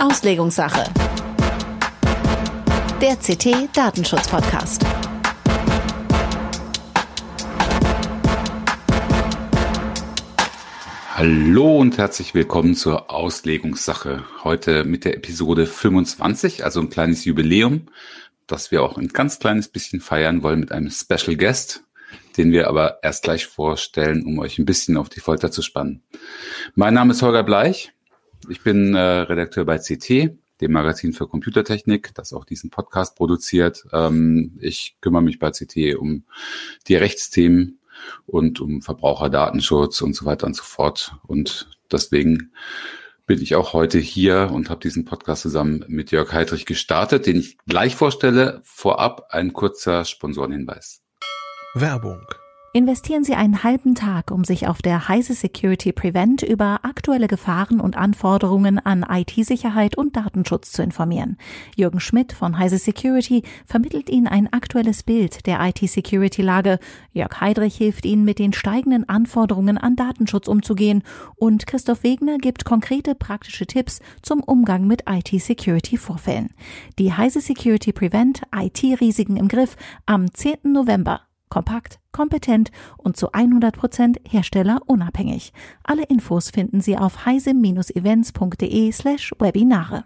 Auslegungssache. Der CT Datenschutz-Podcast. Hallo und herzlich willkommen zur Auslegungssache. Heute mit der Episode 25, also ein kleines Jubiläum, das wir auch ein ganz kleines bisschen feiern wollen mit einem Special Guest, den wir aber erst gleich vorstellen, um euch ein bisschen auf die Folter zu spannen. Mein Name ist Holger Bleich. Ich bin Redakteur bei CT, dem Magazin für Computertechnik, das auch diesen Podcast produziert. Ich kümmere mich bei CT um die Rechtsthemen und um Verbraucherdatenschutz und so weiter und so fort. Und deswegen bin ich auch heute hier und habe diesen Podcast zusammen mit Jörg Heidrich gestartet, den ich gleich vorstelle. Vorab ein kurzer Sponsorenhinweis. Werbung. Investieren Sie einen halben Tag, um sich auf der Heise Security Prevent über aktuelle Gefahren und Anforderungen an IT-Sicherheit und Datenschutz zu informieren. Jürgen Schmidt von Heise Security vermittelt Ihnen ein aktuelles Bild der IT-Security-Lage. Jörg Heidrich hilft Ihnen, mit den steigenden Anforderungen an Datenschutz umzugehen. Und Christoph Wegner gibt konkrete praktische Tipps zum Umgang mit IT-Security-Vorfällen. Die Heise Security Prevent, IT-Risiken im Griff, am 10. November. Kompakt, kompetent und zu 100% herstellerunabhängig. Alle Infos finden Sie auf heise-events.de/Webinare.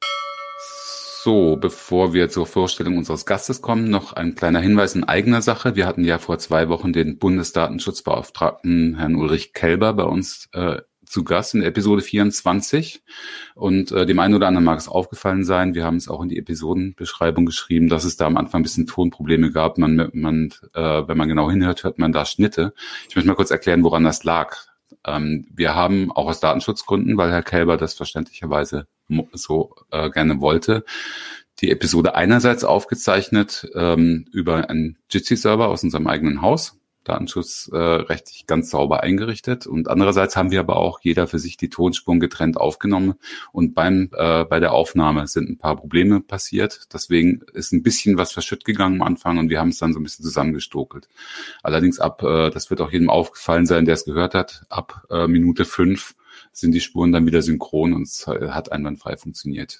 So, bevor wir zur Vorstellung unseres Gastes kommen, noch ein kleiner Hinweis in eigener Sache. Wir hatten ja vor 2 Wochen den Bundesdatenschutzbeauftragten Herrn Ulrich Kelber bei uns zu Gast in der Episode 24 und dem einen oder anderen mag es aufgefallen sein, wir haben es auch in die Episodenbeschreibung geschrieben, dass es da am Anfang ein bisschen Tonprobleme gab. Wenn man genau hinhört, hört man da Schnitte. Ich möchte mal kurz erklären, woran das lag. Wir haben auch aus Datenschutzgründen, weil Herr Kelber das verständlicherweise so gerne wollte, die Episode einerseits aufgezeichnet über einen Jitsi-Server aus unserem eigenen Haus, datenschutzrechtlich ganz sauber eingerichtet. Und andererseits haben wir aber auch jeder für sich die Tonspuren getrennt aufgenommen. Und bei der Aufnahme sind ein paar Probleme passiert. Deswegen ist ein bisschen was verschütt gegangen am Anfang und wir haben es dann so ein bisschen zusammengestokelt. Allerdings das wird auch jedem aufgefallen sein, der es gehört hat, ab Minute 5 sind die Spuren dann wieder synchron und es hat einwandfrei funktioniert.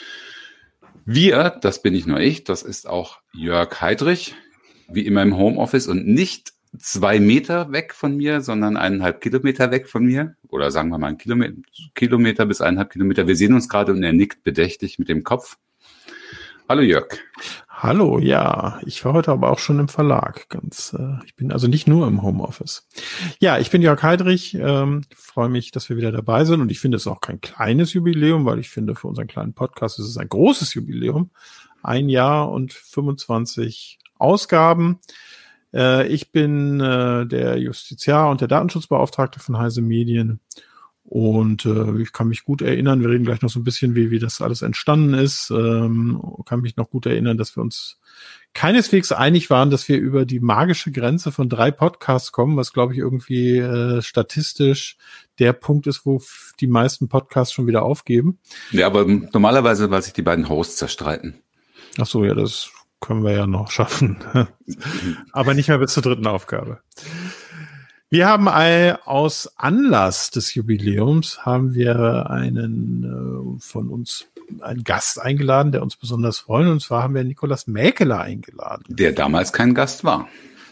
Das bin nicht nur ich, das ist auch Jörg Heidrich, wie immer im Homeoffice und nicht 2 Meter weg von mir, sondern 1,5 Kilometer weg von mir. Oder sagen wir mal 1 Kilometer bis 1,5 Kilometer. Wir sehen uns gerade und er nickt bedächtig mit dem Kopf. Hallo Jörg. Hallo, ja. Ich war heute aber auch schon im Verlag. Ich bin also nicht nur im Homeoffice. Ja, ich bin Jörg Heidrich. Freue mich, dass wir wieder dabei sind. Und ich finde es auch kein kleines Jubiläum, weil ich finde, für unseren kleinen Podcast ist es ein großes Jubiläum. 1 Jahr und 25 Ausgaben. Ich bin der Justiziar und der Datenschutzbeauftragte von Heise Medien und ich kann mich gut erinnern, wir reden gleich noch so ein bisschen, wie das alles entstanden ist, kann mich noch gut erinnern, dass wir uns keineswegs einig waren, dass wir über die magische Grenze von 3 Podcasts kommen, was glaube ich irgendwie statistisch der Punkt ist, wo die meisten Podcasts schon wieder aufgeben. Ja, aber normalerweise, weil sich die beiden Hosts zerstreiten. Ach so, ja, das können wir ja noch schaffen. Aber nicht mehr bis zur 3. Aufgabe. Wir haben aus Anlass des Jubiläums haben wir einen Gast eingeladen, der uns besonders freut. Und zwar haben wir Nikolaus Mäkeler eingeladen. Der damals kein Gast war.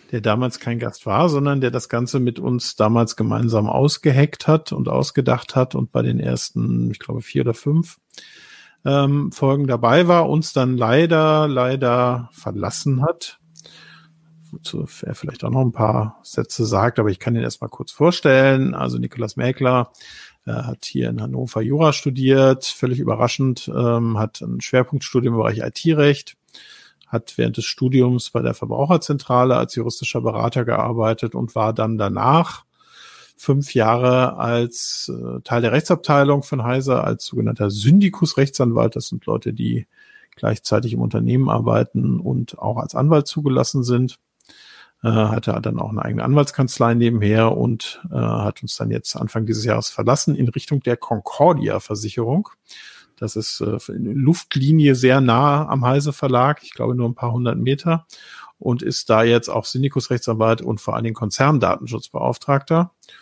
Sondern der das Ganze mit uns damals gemeinsam ausgeheckt hat und ausgedacht hat und bei den ersten, ich glaube, 4 oder 5 Folgen dabei war, uns dann leider verlassen hat. Wozu er vielleicht auch noch ein paar Sätze sagt, aber ich kann ihn erstmal kurz vorstellen. Also Nikolaus Mäkeler hat hier in Hannover Jura studiert, völlig überraschend, hat ein Schwerpunktstudium im Bereich IT-Recht, hat während des Studiums bei der Verbraucherzentrale als juristischer Berater gearbeitet und war dann danach 5 Jahre als Teil der Rechtsabteilung von Heise, als sogenannter Syndikus-Rechtsanwalt. Das sind Leute, die gleichzeitig im Unternehmen arbeiten und auch als Anwalt zugelassen sind. Hatte dann auch eine eigene Anwaltskanzlei nebenher und hat uns dann jetzt Anfang dieses Jahres verlassen in Richtung der Concordia-Versicherung. Das ist in Luftlinie sehr nah am Heise Verlag, ich glaube nur ein paar 100 Meter, und ist da jetzt auch Syndikus-Rechtsanwalt und vor allen Dingen Konzerndatenschutzbeauftragter.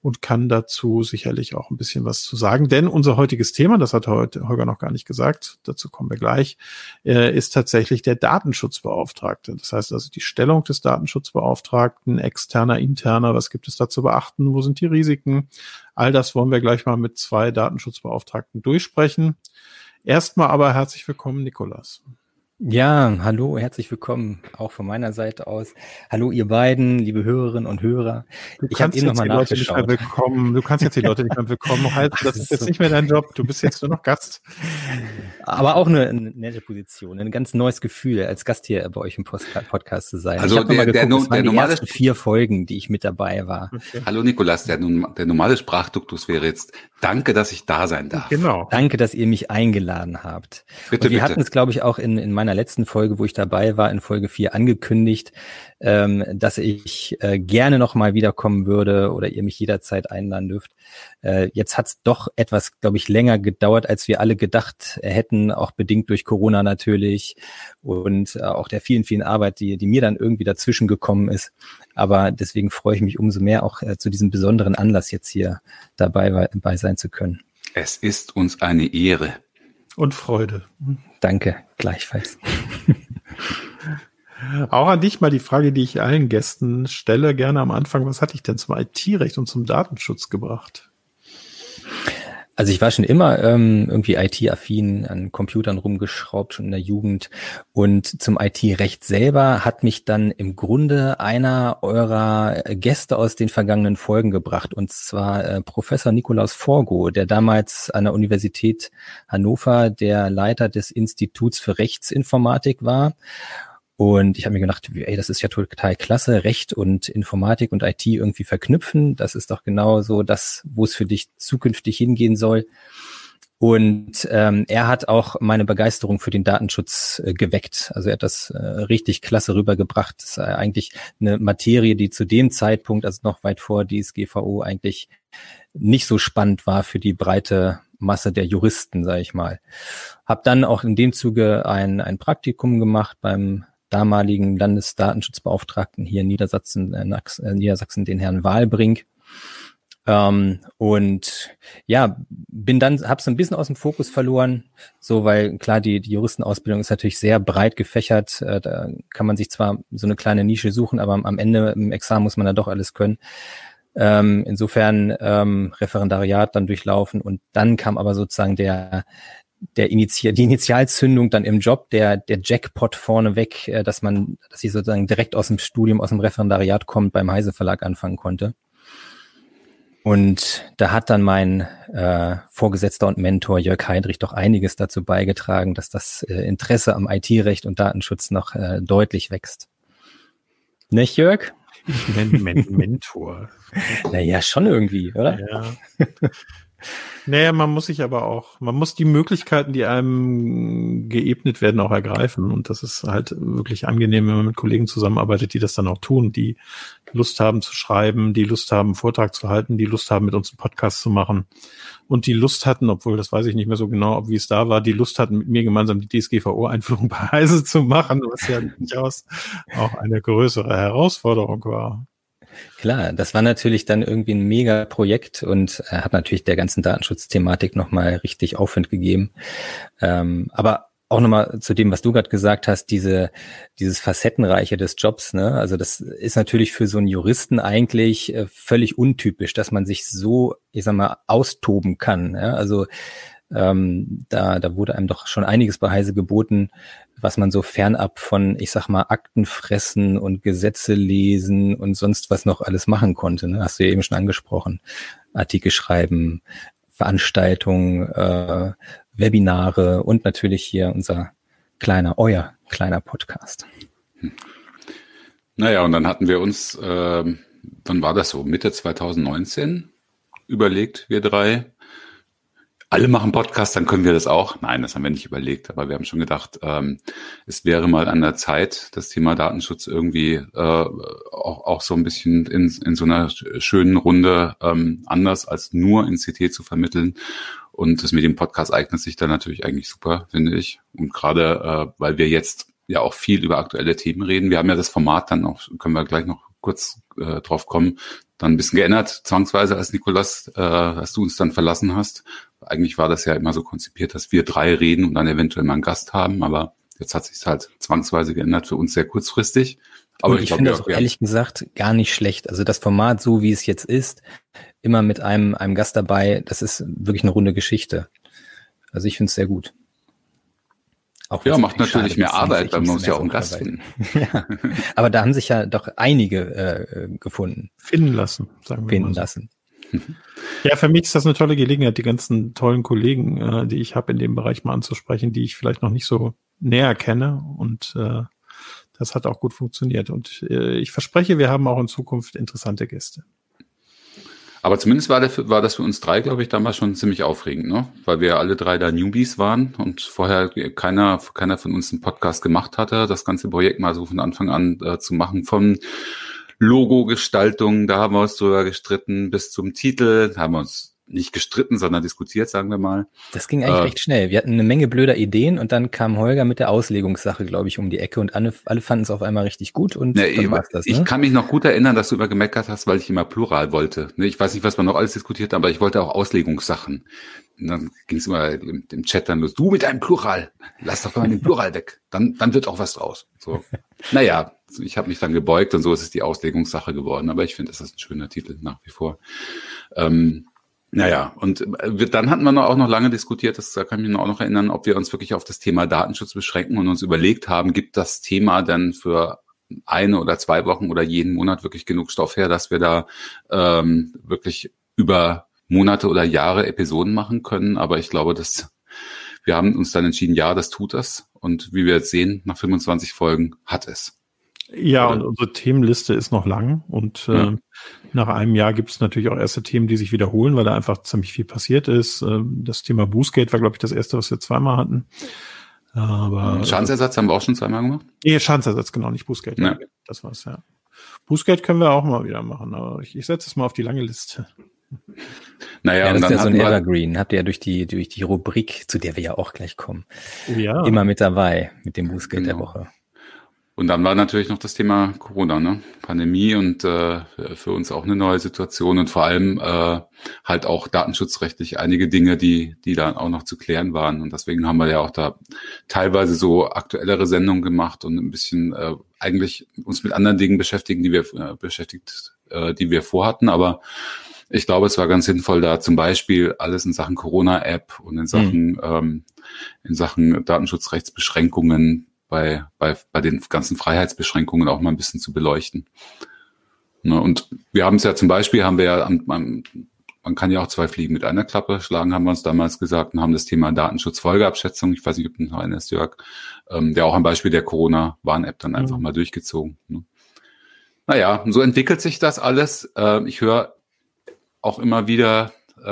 und kann dazu sicherlich auch ein bisschen was zu sagen. Denn unser heutiges Thema, das hat heute Holger noch gar nicht gesagt, dazu kommen wir gleich, ist tatsächlich der Datenschutzbeauftragte. Das heißt also die Stellung des Datenschutzbeauftragten, externer, interner, was gibt es da zu beachten, wo sind die Risiken? All das wollen wir gleich mal mit 2 Datenschutzbeauftragten durchsprechen. Erstmal aber herzlich willkommen, Nikolas. Ja, hallo, herzlich willkommen auch von meiner Seite aus. Hallo ihr beiden, liebe Hörerinnen und Hörer. Ich habe eben nochmal nachgeschaut. Du kannst jetzt die Leute nicht mehr willkommen heißen. Das ist jetzt nicht mehr dein Job. Du bist jetzt nur noch Gast. Aber auch eine nette Position, ein ganz neues Gefühl, als Gast hier bei euch im Podcast zu sein. Also die ersten 4 Folgen, die ich mit dabei war. Okay. Hallo Nikolas, der normale Sprachduktus wäre jetzt: Danke, dass ich da sein darf. Genau. Danke, dass ihr mich eingeladen habt. Bitte, und wir hatten es, glaube ich, auch in meiner letzten Folge, wo ich dabei war, in Folge 4 angekündigt, dass ich gerne noch mal wiederkommen würde oder ihr mich jederzeit einladen dürft. Jetzt hat es doch etwas, glaube ich, länger gedauert, als wir alle gedacht hätten, auch bedingt durch Corona natürlich und auch der vielen, vielen Arbeit, die mir dann irgendwie dazwischen gekommen ist. Aber deswegen freue ich mich umso mehr, auch zu diesem besonderen Anlass jetzt hier dabei sein zu können. Es ist uns eine Ehre. Und Freude. Danke, gleichfalls. Auch an dich mal die Frage, die ich allen Gästen stelle, gerne am Anfang. Was hat dich denn zum IT-Recht und zum Datenschutz gebracht? Also ich war schon immer irgendwie IT-affin, an Computern rumgeschraubt, schon in der Jugend. Und zum IT-Recht selber hat mich dann im Grunde einer eurer Gäste aus den vergangenen Folgen gebracht. Und zwar Professor Nikolaus Forgo, der damals an der Universität Hannover der Leiter des Instituts für Rechtsinformatik war. Und ich habe mir gedacht, ey, das ist ja total klasse, Recht und Informatik und IT irgendwie verknüpfen. Das ist doch genau so das, wo es für dich zukünftig hingehen soll. Und er hat auch meine Begeisterung für den Datenschutz geweckt. Also er hat das richtig klasse rübergebracht. Das ist eigentlich eine Materie, die zu dem Zeitpunkt, also noch weit vor DSGVO, eigentlich nicht so spannend war für die breite Masse der Juristen, sage ich mal. Hab dann auch in dem Zuge ein Praktikum gemacht beim damaligen Landesdatenschutzbeauftragten hier in Niedersachsen, den Herrn Wahlbrink. Und ja, hab's so ein bisschen aus dem Fokus verloren, so, weil klar, die Juristenausbildung ist natürlich sehr breit gefächert. Da kann man sich zwar so eine kleine Nische suchen, aber am Ende im Examen muss man da doch alles können. Insofern Referendariat dann durchlaufen und dann kam aber sozusagen die Initialzündung dann im Job, der Jackpot vorneweg, dass ich sozusagen direkt aus dem Studium, aus dem Referendariat kommend beim Heise Verlag anfangen konnte. Und da hat dann mein Vorgesetzter und Mentor Jörg Heidrich doch einiges dazu beigetragen, dass das Interesse am IT-Recht und Datenschutz noch deutlich wächst. Nicht, Jörg? Mentor. Naja, schon irgendwie, oder? Ja. Naja, man muss die Möglichkeiten, die einem geebnet werden, auch ergreifen. Und das ist halt wirklich angenehm, wenn man mit Kollegen zusammenarbeitet, die das dann auch tun, die Lust haben zu schreiben, die Lust haben, einen Vortrag zu halten, die Lust haben, mit uns einen Podcast zu machen. Und die Lust hatten, obwohl das weiß ich nicht mehr so genau, wie es da war, die Lust hatten, mit mir gemeinsam die DSGVO-Einführung bei Heise zu machen, was ja durchaus auch eine größere Herausforderung war. Klar, das war natürlich dann irgendwie ein Mega-Projekt und hat natürlich der ganzen Datenschutzthematik nochmal richtig Aufwind gegeben. Aber auch nochmal zu dem, was du gerade gesagt hast, dieses Facettenreiche des Jobs, ne? Also das ist natürlich für so einen Juristen eigentlich völlig untypisch, dass man sich so, ich sag mal, austoben kann. Ja? Also da wurde einem doch schon einiges bei Heise geboten, was man so fernab von, ich sag mal, Akten fressen und Gesetze lesen und sonst was noch alles machen konnte. Ne? Hast du ja eben schon angesprochen. Artikel schreiben, Veranstaltungen, Webinare und natürlich hier euer kleiner Podcast. Naja, und dann hatten wir uns, wann war das so, Mitte 2019 überlegt, wir drei, alle machen Podcasts, dann können wir das auch. Nein, das haben wir nicht überlegt, aber wir haben schon gedacht, es wäre mal an der Zeit, das Thema Datenschutz irgendwie auch so ein bisschen in so einer schönen Runde anders als nur in CT zu vermitteln. Und das mit dem Podcast eignet sich dann natürlich eigentlich super, finde ich. Und gerade, weil wir jetzt ja auch viel über aktuelle Themen reden. Wir haben ja das Format dann auch, können wir gleich noch kurz drauf kommen, dann ein bisschen geändert, zwangsweise als Nikolas, als du uns dann verlassen hast. Eigentlich war das ja immer so konzipiert, dass wir 3 reden und dann eventuell mal einen Gast haben, aber jetzt hat sich halt zwangsweise geändert, für uns sehr kurzfristig. Aber und ich finde das auch ehrlich gesagt gar nicht schlecht. Also das Format, so wie es jetzt ist, immer mit einem Gast dabei, das ist wirklich eine runde Geschichte. Also ich finde es sehr gut. Auch ja, macht natürlich mehr Arbeit, weil man muss ja auch einen Gast finden. Ja. Aber da haben sich ja doch einige gefunden. Finden lassen, sagen wir Finden mal so. lassen. Ja, für mich ist das eine tolle Gelegenheit, die ganzen tollen Kollegen, die ich habe in dem Bereich mal anzusprechen, die ich vielleicht noch nicht so näher kenne. Und das hat auch gut funktioniert. Und ich verspreche, wir haben auch in Zukunft interessante Gäste. Aber zumindest war das für uns 3, glaube ich, damals schon ziemlich aufregend, ne? Weil wir alle 3 da Newbies waren und vorher keiner von uns einen Podcast gemacht hatte. Das ganze Projekt mal so von Anfang an zu machen, von Logo-Gestaltung, da haben wir uns drüber gestritten, bis zum Titel, da haben wir uns nicht gestritten, sondern diskutiert, sagen wir mal. Das ging eigentlich recht schnell. Wir hatten eine Menge blöder Ideen und dann kam Holger mit der Auslegungssache, glaube ich, um die Ecke und alle fanden es auf einmal richtig gut und dann war's das. Ich kann mich noch gut erinnern, dass du immer gemeckert hast, weil ich immer Plural wollte. Ich weiß nicht, was wir noch alles diskutiert haben, aber ich wollte auch Auslegungssachen. Und dann ging es immer im Chat dann los. Du mit deinem Plural, lass doch mal den Plural weg. Dann wird auch was draus. So. Naja, ich habe mich dann gebeugt und so ist es die Auslegungssache geworden. Aber ich finde, das ist ein schöner Titel nach wie vor. Naja, und dann hatten wir auch noch lange diskutiert, da kann ich mich auch noch erinnern, ob wir uns wirklich auf das Thema Datenschutz beschränken und uns überlegt haben, gibt das Thema denn für 1 oder 2 Wochen oder jeden Monat wirklich genug Stoff her, dass wir da wirklich über Monate oder Jahre Episoden machen können. Aber ich glaube, wir haben uns dann entschieden, ja, das tut es. Und wie wir jetzt sehen, nach 25 Folgen hat es. Ja, und unsere Themenliste ist noch lang und nach einem Jahr gibt es natürlich auch erste Themen, die sich wiederholen, weil da einfach ziemlich viel passiert ist. Das Thema Boostgate war, glaube ich, das erste, was wir 2-mal hatten. Aber Schadensersatz haben wir auch schon 2-mal gemacht? Nee, Schadensersatz, genau, nicht Boostgate. Ja. Das war's, ja. Boostgate können wir auch mal wieder machen, aber ich setze es mal auf die lange Liste. Naja, das ist ja so ein Evergreen. Habt ihr ja durch die Rubrik, zu der wir ja auch gleich kommen, immer mit dabei, mit dem Boostgate der Woche. Und dann war natürlich noch das Thema Corona, ne? Pandemie und für uns auch eine neue Situation und vor allem halt auch datenschutzrechtlich einige Dinge, die da auch noch zu klären waren. Und deswegen haben wir ja auch da teilweise so aktuellere Sendungen gemacht und ein bisschen eigentlich uns mit anderen Dingen beschäftigen, die wir vorhatten. Aber ich glaube, es war ganz sinnvoll, da zum Beispiel alles in Sachen Corona-App und in Sachen Datenschutzrechtsbeschränkungen bei den ganzen Freiheitsbeschränkungen auch mal ein bisschen zu beleuchten. Ne, und wir haben es ja zum Beispiel, man kann ja auch 2 Fliegen mit einer Klappe schlagen, haben wir uns damals gesagt, und haben das Thema Datenschutzfolgeabschätzung, ich weiß nicht, ob du noch erinnerst, Jörg, der auch am Beispiel der Corona-Warn-App dann einfach mal durchgezogen. Ne. Naja, so entwickelt sich das alles. Ich höre auch immer wieder,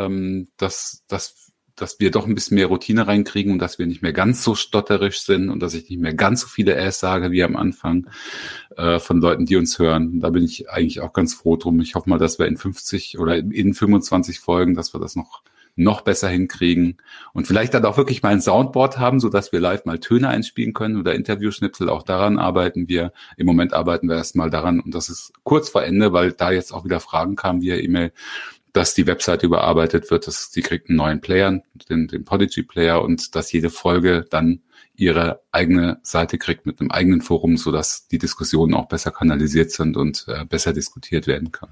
dass wir doch ein bisschen mehr Routine reinkriegen und dass wir nicht mehr ganz so stotterisch sind und dass ich nicht mehr ganz so viele Äs sage wie am Anfang von Leuten, die uns hören. Da bin ich eigentlich auch ganz froh drum. Ich hoffe mal, dass wir in 50 oder in 25 Folgen, dass wir das noch besser hinkriegen und vielleicht dann auch wirklich mal ein Soundboard haben, so dass wir live mal Töne einspielen können oder Interviewschnipsel. Auch daran arbeiten wir. Im Moment arbeiten wir erstmal daran und das ist kurz vor Ende, weil da jetzt auch wieder Fragen kamen via E-Mail, dass die Webseite überarbeitet wird, dass sie kriegt einen neuen Player, den Podigy Player und dass jede Folge dann ihre eigene Seite kriegt mit einem eigenen Forum, sodass die Diskussionen auch besser kanalisiert sind und besser diskutiert werden kann.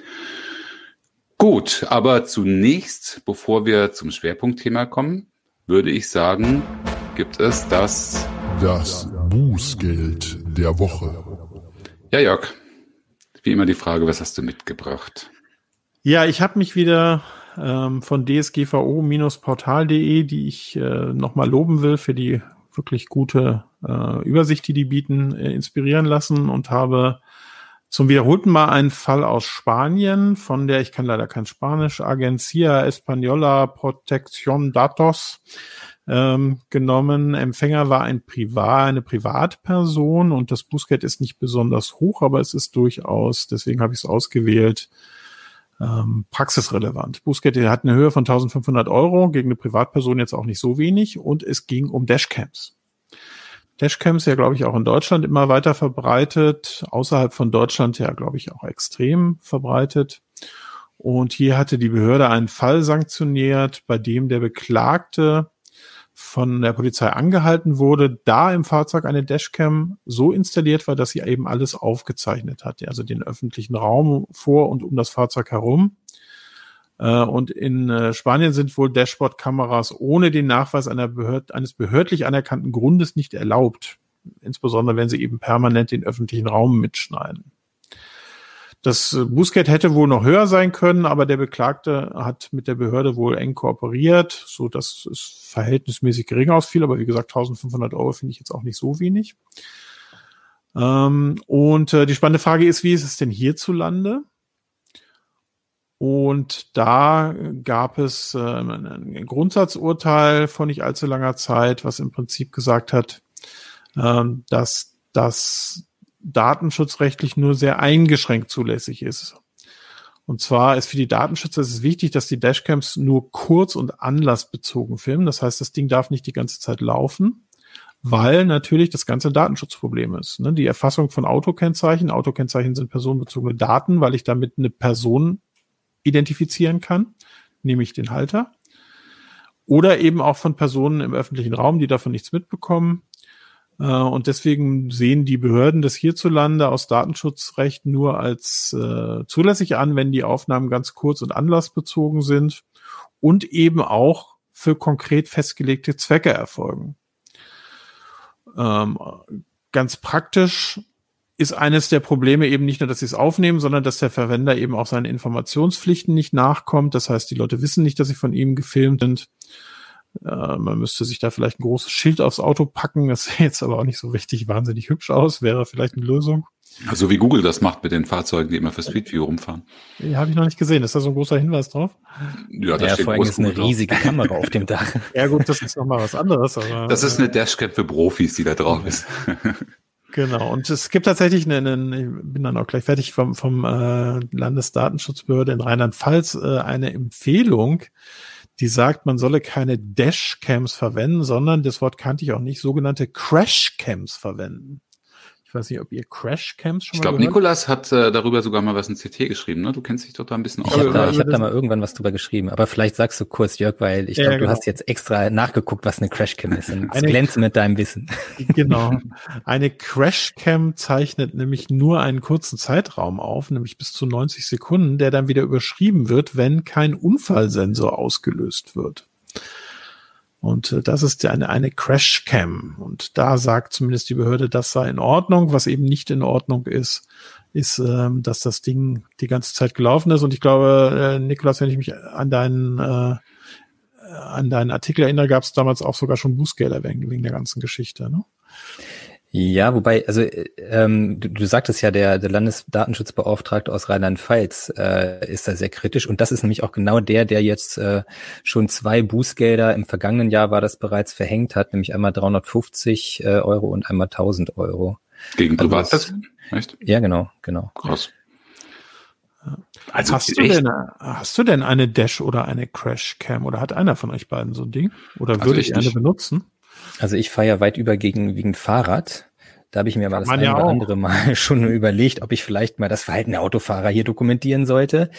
Gut, aber zunächst, bevor wir zum Schwerpunktthema kommen, würde ich sagen, gibt es das Bußgeld der Woche. Ja, Jörg, wie immer die Frage, was hast du mitgebracht? Ja, ich habe mich wieder von dsgvo-portal.de, die ich nochmal loben will für die wirklich gute Übersicht, die bieten, inspirieren lassen und habe zum wiederholten Mal einen Fall aus Spanien von der, ich kann leider kein Spanisch, Agencia Española Protección Datos genommen. Empfänger war eine Privatperson und das Bußgeld ist nicht besonders hoch, aber es ist durchaus, deswegen habe ich es ausgewählt, praxisrelevant. Bußgeld hat eine Höhe von 1.500 €, gegen eine Privatperson jetzt auch nicht so wenig und es ging um Dashcams. Dashcams ja, glaube ich, auch in Deutschland immer weiter verbreitet, außerhalb von Deutschland ja, glaube ich, auch extrem verbreitet. Und hier hatte die Behörde einen Fall sanktioniert, bei dem der Beklagte von der Polizei angehalten wurde, da im Fahrzeug eine Dashcam so installiert war, dass sie eben alles aufgezeichnet hat, also den öffentlichen Raum vor und um das Fahrzeug herum. Und in Spanien sind wohl Dashboard-Kameras ohne den Nachweis eines behördlich anerkannten Grundes nicht erlaubt, insbesondere wenn sie eben permanent den öffentlichen Raum mitschneiden. Das Bußgeld hätte wohl noch höher sein können, aber der Beklagte hat mit der Behörde wohl eng kooperiert, so dass es verhältnismäßig gering ausfiel. Aber wie gesagt, 1.500 € finde ich jetzt auch nicht so wenig. Und die spannende Frage ist, wie ist es denn hierzulande? Und da gab es ein Grundsatzurteil vor nicht allzu langer Zeit, was im Prinzip gesagt hat, dass das datenschutzrechtlich nur sehr eingeschränkt zulässig ist. Und zwar ist für die Datenschützer es wichtig, dass die Dashcams nur kurz- und anlassbezogen filmen. Das heißt, das Ding darf nicht die ganze Zeit laufen, weil natürlich das ganze ein Datenschutzproblem ist. Die Erfassung von Autokennzeichen. Autokennzeichen sind personenbezogene Daten, weil ich damit eine Person identifizieren kann, nämlich den Halter. Oder eben auch von Personen im öffentlichen Raum, die davon nichts mitbekommen. Und deswegen sehen die Behörden das hierzulande aus Datenschutzrecht nur als zulässig an, wenn die Aufnahmen ganz kurz- und anlassbezogen sind und eben auch für konkret festgelegte Zwecke erfolgen. Ganz praktisch ist eines der Probleme eben nicht nur, dass sie es aufnehmen, sondern dass der Verwender eben auch seinen Informationspflichten nicht nachkommt. Das heißt, die Leute wissen nicht, dass sie von ihm gefilmt sind. Man müsste sich da vielleicht ein großes Schild aufs Auto packen. Das sieht jetzt aber auch nicht so richtig wahnsinnig hübsch aus. Wäre vielleicht eine Lösung. Also wie Google das macht mit den Fahrzeugen, die immer für Street View rumfahren. Ja, habe ich noch nicht gesehen. Ist da so ein großer Hinweis drauf? Ja, da steht vor allem ist eine riesige Kamera auf dem Dach. Ja gut, das ist nochmal was anderes. Aber, das ist eine Dashcam für Profis, die da drauf ist. Genau, und es gibt tatsächlich ich bin dann auch gleich fertig, vom Landesdatenschutzbehörde in Rheinland-Pfalz eine Empfehlung, die sagt, man solle keine Dashcams verwenden, sondern, das Wort kannte ich auch nicht, sogenannte Crashcams verwenden. Ich weiß nicht, ob ihr Crashcams schon mal gehört habt. Ich glaube, Nikolas hat darüber sogar mal was in CT geschrieben, ne? Du kennst dich doch da ein bisschen aus. Ich hab da mal irgendwann was drüber geschrieben, aber vielleicht sagst du kurz, Jörg, weil ich glaube, du hast jetzt extra nachgeguckt, was eine Crashcam ist und glänze mit deinem Wissen. Genau. Eine Crashcam zeichnet nämlich nur einen kurzen Zeitraum auf, nämlich bis zu 90 Sekunden, der dann wieder überschrieben wird, wenn kein Unfallsensor ausgelöst wird. Und das ist eine Crashcam. Und da sagt zumindest die Behörde, das sei in Ordnung. Was eben nicht in Ordnung ist, dass das Ding die ganze Zeit gelaufen ist. Und ich glaube, Nikolas, wenn ich mich an deinen Artikel erinnere, gab es damals auch sogar schon Bußgelder wegen der ganzen Geschichte, ne? Ja, wobei, also du sagtest ja, der Landesdatenschutzbeauftragte aus Rheinland-Pfalz ist da sehr kritisch und das ist nämlich auch genau der jetzt schon 2 Bußgelder, im vergangenen Jahr war das bereits verhängt hat, nämlich einmal 350 € und einmal 1.000 €. Gegen Privatpersonen? Echt? Ja, genau. Krass. Also hast du denn eine Dash oder eine Crashcam oder hat einer von euch beiden so ein Ding? Oder würde ich eine benutzen? Also ich fahre ja weit überwiegend Fahrrad. Da habe ich mir aber das eine oder andere Mal schon überlegt, ob ich vielleicht mal das Verhalten der Autofahrer hier dokumentieren sollte.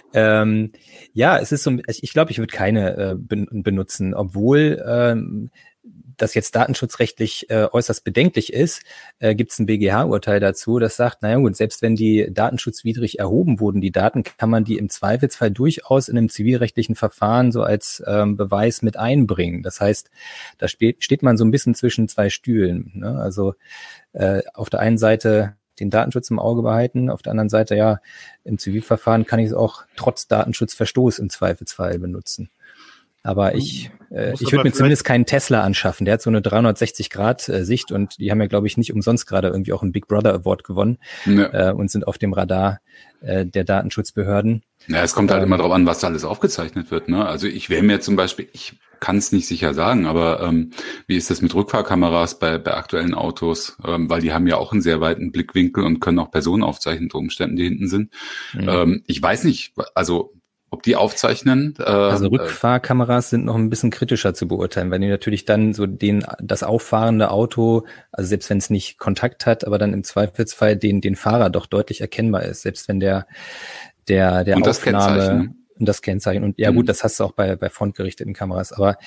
Ja, es ist so, ich glaube, ich würde keine benutzen, obwohl das jetzt datenschutzrechtlich äußerst bedenklich ist, gibt es ein BGH-Urteil dazu, das sagt, naja gut, selbst wenn die datenschutzwidrig erhoben wurden, die Daten, kann man die im Zweifelsfall durchaus in einem zivilrechtlichen Verfahren so als Beweis mit einbringen. Das heißt, da steht man so ein bisschen zwischen 2 Stühlen, ne? Also auf der einen Seite den Datenschutz im Auge behalten, auf der anderen Seite, ja, im Zivilverfahren kann ich es auch trotz Datenschutzverstoß im Zweifelsfall benutzen. Aber ich würde mir zumindest keinen Tesla anschaffen. Der hat so eine 360-Grad-Sicht und die haben ja, glaube ich, nicht umsonst gerade irgendwie auch einen Big Brother Award gewonnen und sind auf dem Radar der Datenschutzbehörden. Ja, es kommt halt immer drauf an, was da alles aufgezeichnet wird, ne? Also ich wäre mir zum Beispiel, ich kann es nicht sicher sagen, aber wie ist das mit Rückfahrkameras bei aktuellen Autos? Weil die haben ja auch einen sehr weiten Blickwinkel und können auch Personen aufzeichnen unter Umständen, die hinten sind. Ich weiß nicht, also ob die aufzeichnen. Also Rückfahrkameras sind noch ein bisschen kritischer zu beurteilen, weil die natürlich dann so das auffahrende Auto, also selbst wenn es nicht Kontakt hat, aber dann im Zweifelsfall den Fahrer doch deutlich erkennbar ist, selbst wenn der und das Aufnahme Kennzeichen. und das Kennzeichen. Und ja gut, das hast du auch bei frontgerichteten Kameras, aber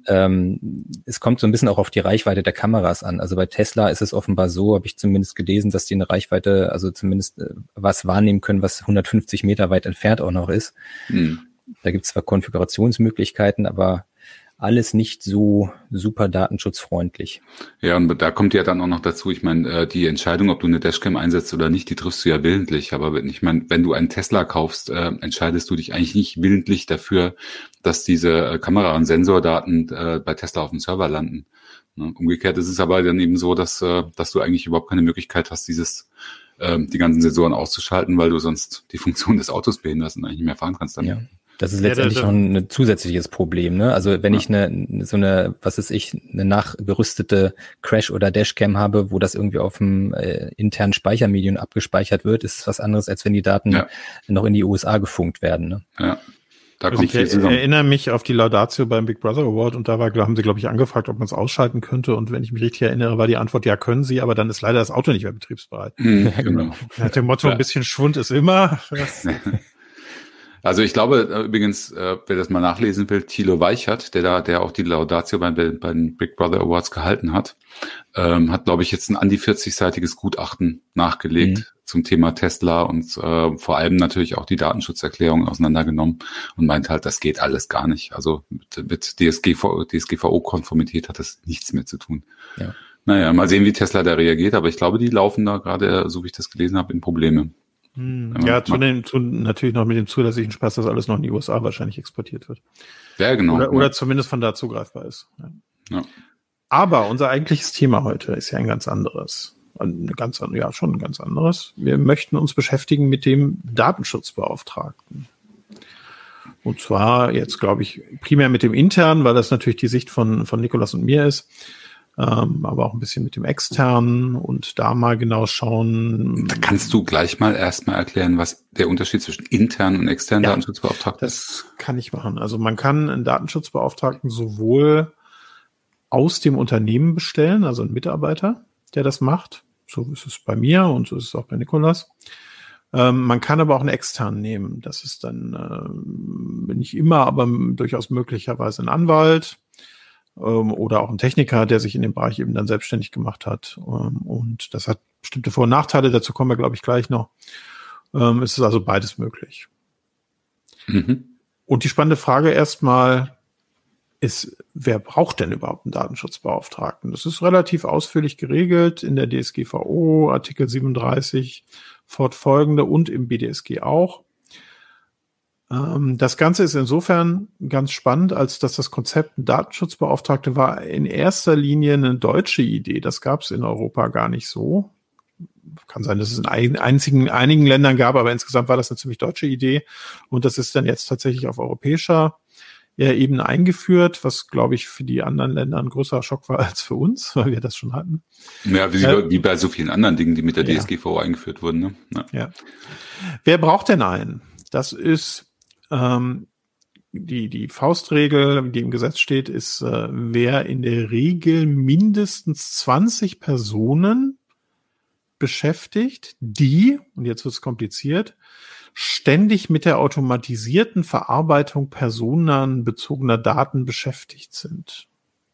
es kommt so ein bisschen auch auf die Reichweite der Kameras an. Also bei Tesla ist es offenbar so, habe ich zumindest gelesen, dass die eine Reichweite, also zumindest was wahrnehmen können, was 150 Meter weit entfernt auch noch ist. Da gibt es zwar Konfigurationsmöglichkeiten, aber alles nicht so super datenschutzfreundlich. Ja, und da kommt ja dann auch noch dazu, ich meine, die Entscheidung, ob du eine Dashcam einsetzt oder nicht, die triffst du ja willentlich. Aber ich meine, wenn du einen Tesla kaufst, entscheidest du dich eigentlich nicht willentlich dafür, dass diese Kamera- und Sensordaten bei Tesla auf dem Server landen. Umgekehrt ist es aber dann eben so, dass du eigentlich überhaupt keine Möglichkeit hast, die ganzen Sensoren auszuschalten, weil du sonst die Funktion des Autos behinderst und eigentlich nicht mehr fahren kannst damit. Ja. Das ist letztendlich noch ein zusätzliches Problem, ne? Also wenn ich eine nachgerüstete Crash- oder Dashcam habe, wo das irgendwie auf dem internen Speichermedium abgespeichert wird, ist es was anderes, als wenn die Daten noch in die USA gefunkt werden, ne? Ja. Da Also kommt viel zusammen. Ich erinnere mich auf die Laudatio beim Big Brother Award und da haben sie, glaube ich, angefragt, ob man es ausschalten könnte. Und wenn ich mich richtig erinnere, war die Antwort, ja, können sie, aber dann ist leider das Auto nicht mehr betriebsbereit. Genau. Nach dem Motto, ein bisschen Schwund ist immer. Also ich glaube übrigens, wer das mal nachlesen will, Thilo Weichert, der auch die Laudatio bei den Big Brother Awards gehalten hat, hat, glaube ich, jetzt ein an die 40-seitiges Gutachten nachgelegt zum Thema Tesla und vor allem natürlich auch die Datenschutzerklärung auseinandergenommen und meint halt, das geht alles gar nicht. Also mit DSGVO-Konformität hat das nichts mehr zu tun. Ja. Naja, mal sehen, wie Tesla da reagiert, aber ich glaube, die laufen da gerade, so wie ich das gelesen habe, in Probleme. Ja, natürlich noch mit dem zusätzlichen Spaß, dass alles noch in die USA wahrscheinlich exportiert wird. Ja, genau. Oder zumindest von da zugreifbar ist. Ja. Aber unser eigentliches Thema heute ist ja ein ganz anderes. Schon ein ganz anderes. Wir möchten uns beschäftigen mit dem Datenschutzbeauftragten. Und zwar jetzt, glaube ich, primär mit dem internen, weil das natürlich die Sicht von Nikolas und mir ist. Aber auch ein bisschen mit dem externen und da mal genau schauen. Da kannst du gleich mal erstmal erklären, was der Unterschied zwischen internen und externen Datenschutzbeauftragten ist? Das kann ich machen. Also man kann einen Datenschutzbeauftragten sowohl aus dem Unternehmen bestellen, also einen Mitarbeiter, der das macht. So ist es bei mir und so ist es auch bei Nikolas. Man kann aber auch einen externen nehmen. Das ist dann nicht immer, aber durchaus möglicherweise ein Anwalt oder auch ein Techniker, der sich in dem Bereich eben dann selbstständig gemacht hat. Und das hat bestimmte Vor- und Nachteile, dazu kommen wir, glaube ich, gleich noch. Es ist also beides möglich. Und die spannende Frage erstmal ist, wer braucht denn überhaupt einen Datenschutzbeauftragten? Das ist relativ ausführlich geregelt in der DSGVO, Artikel 37 fortfolgende und im BDSG auch. Das Ganze ist insofern ganz spannend, als dass das Konzept Datenschutzbeauftragte war in erster Linie eine deutsche Idee. Das gab es in Europa gar nicht so. Kann sein, dass es in einigen Ländern gab, aber insgesamt war das eine ziemlich deutsche Idee. Und das ist dann jetzt tatsächlich auf europäischer Ebene eingeführt, was, glaube ich, für die anderen Länder ein größerer Schock war als für uns, weil wir das schon hatten. Ja, wie bei so vielen anderen Dingen, die mit der DSGVO eingeführt wurden. Ne? Ja. Wer braucht denn einen? Das ist die Faustregel, die im Gesetz steht, ist, wer in der Regel mindestens 20 Personen beschäftigt, die, und jetzt wird es kompliziert, ständig mit der automatisierten Verarbeitung personenbezogener Daten beschäftigt sind.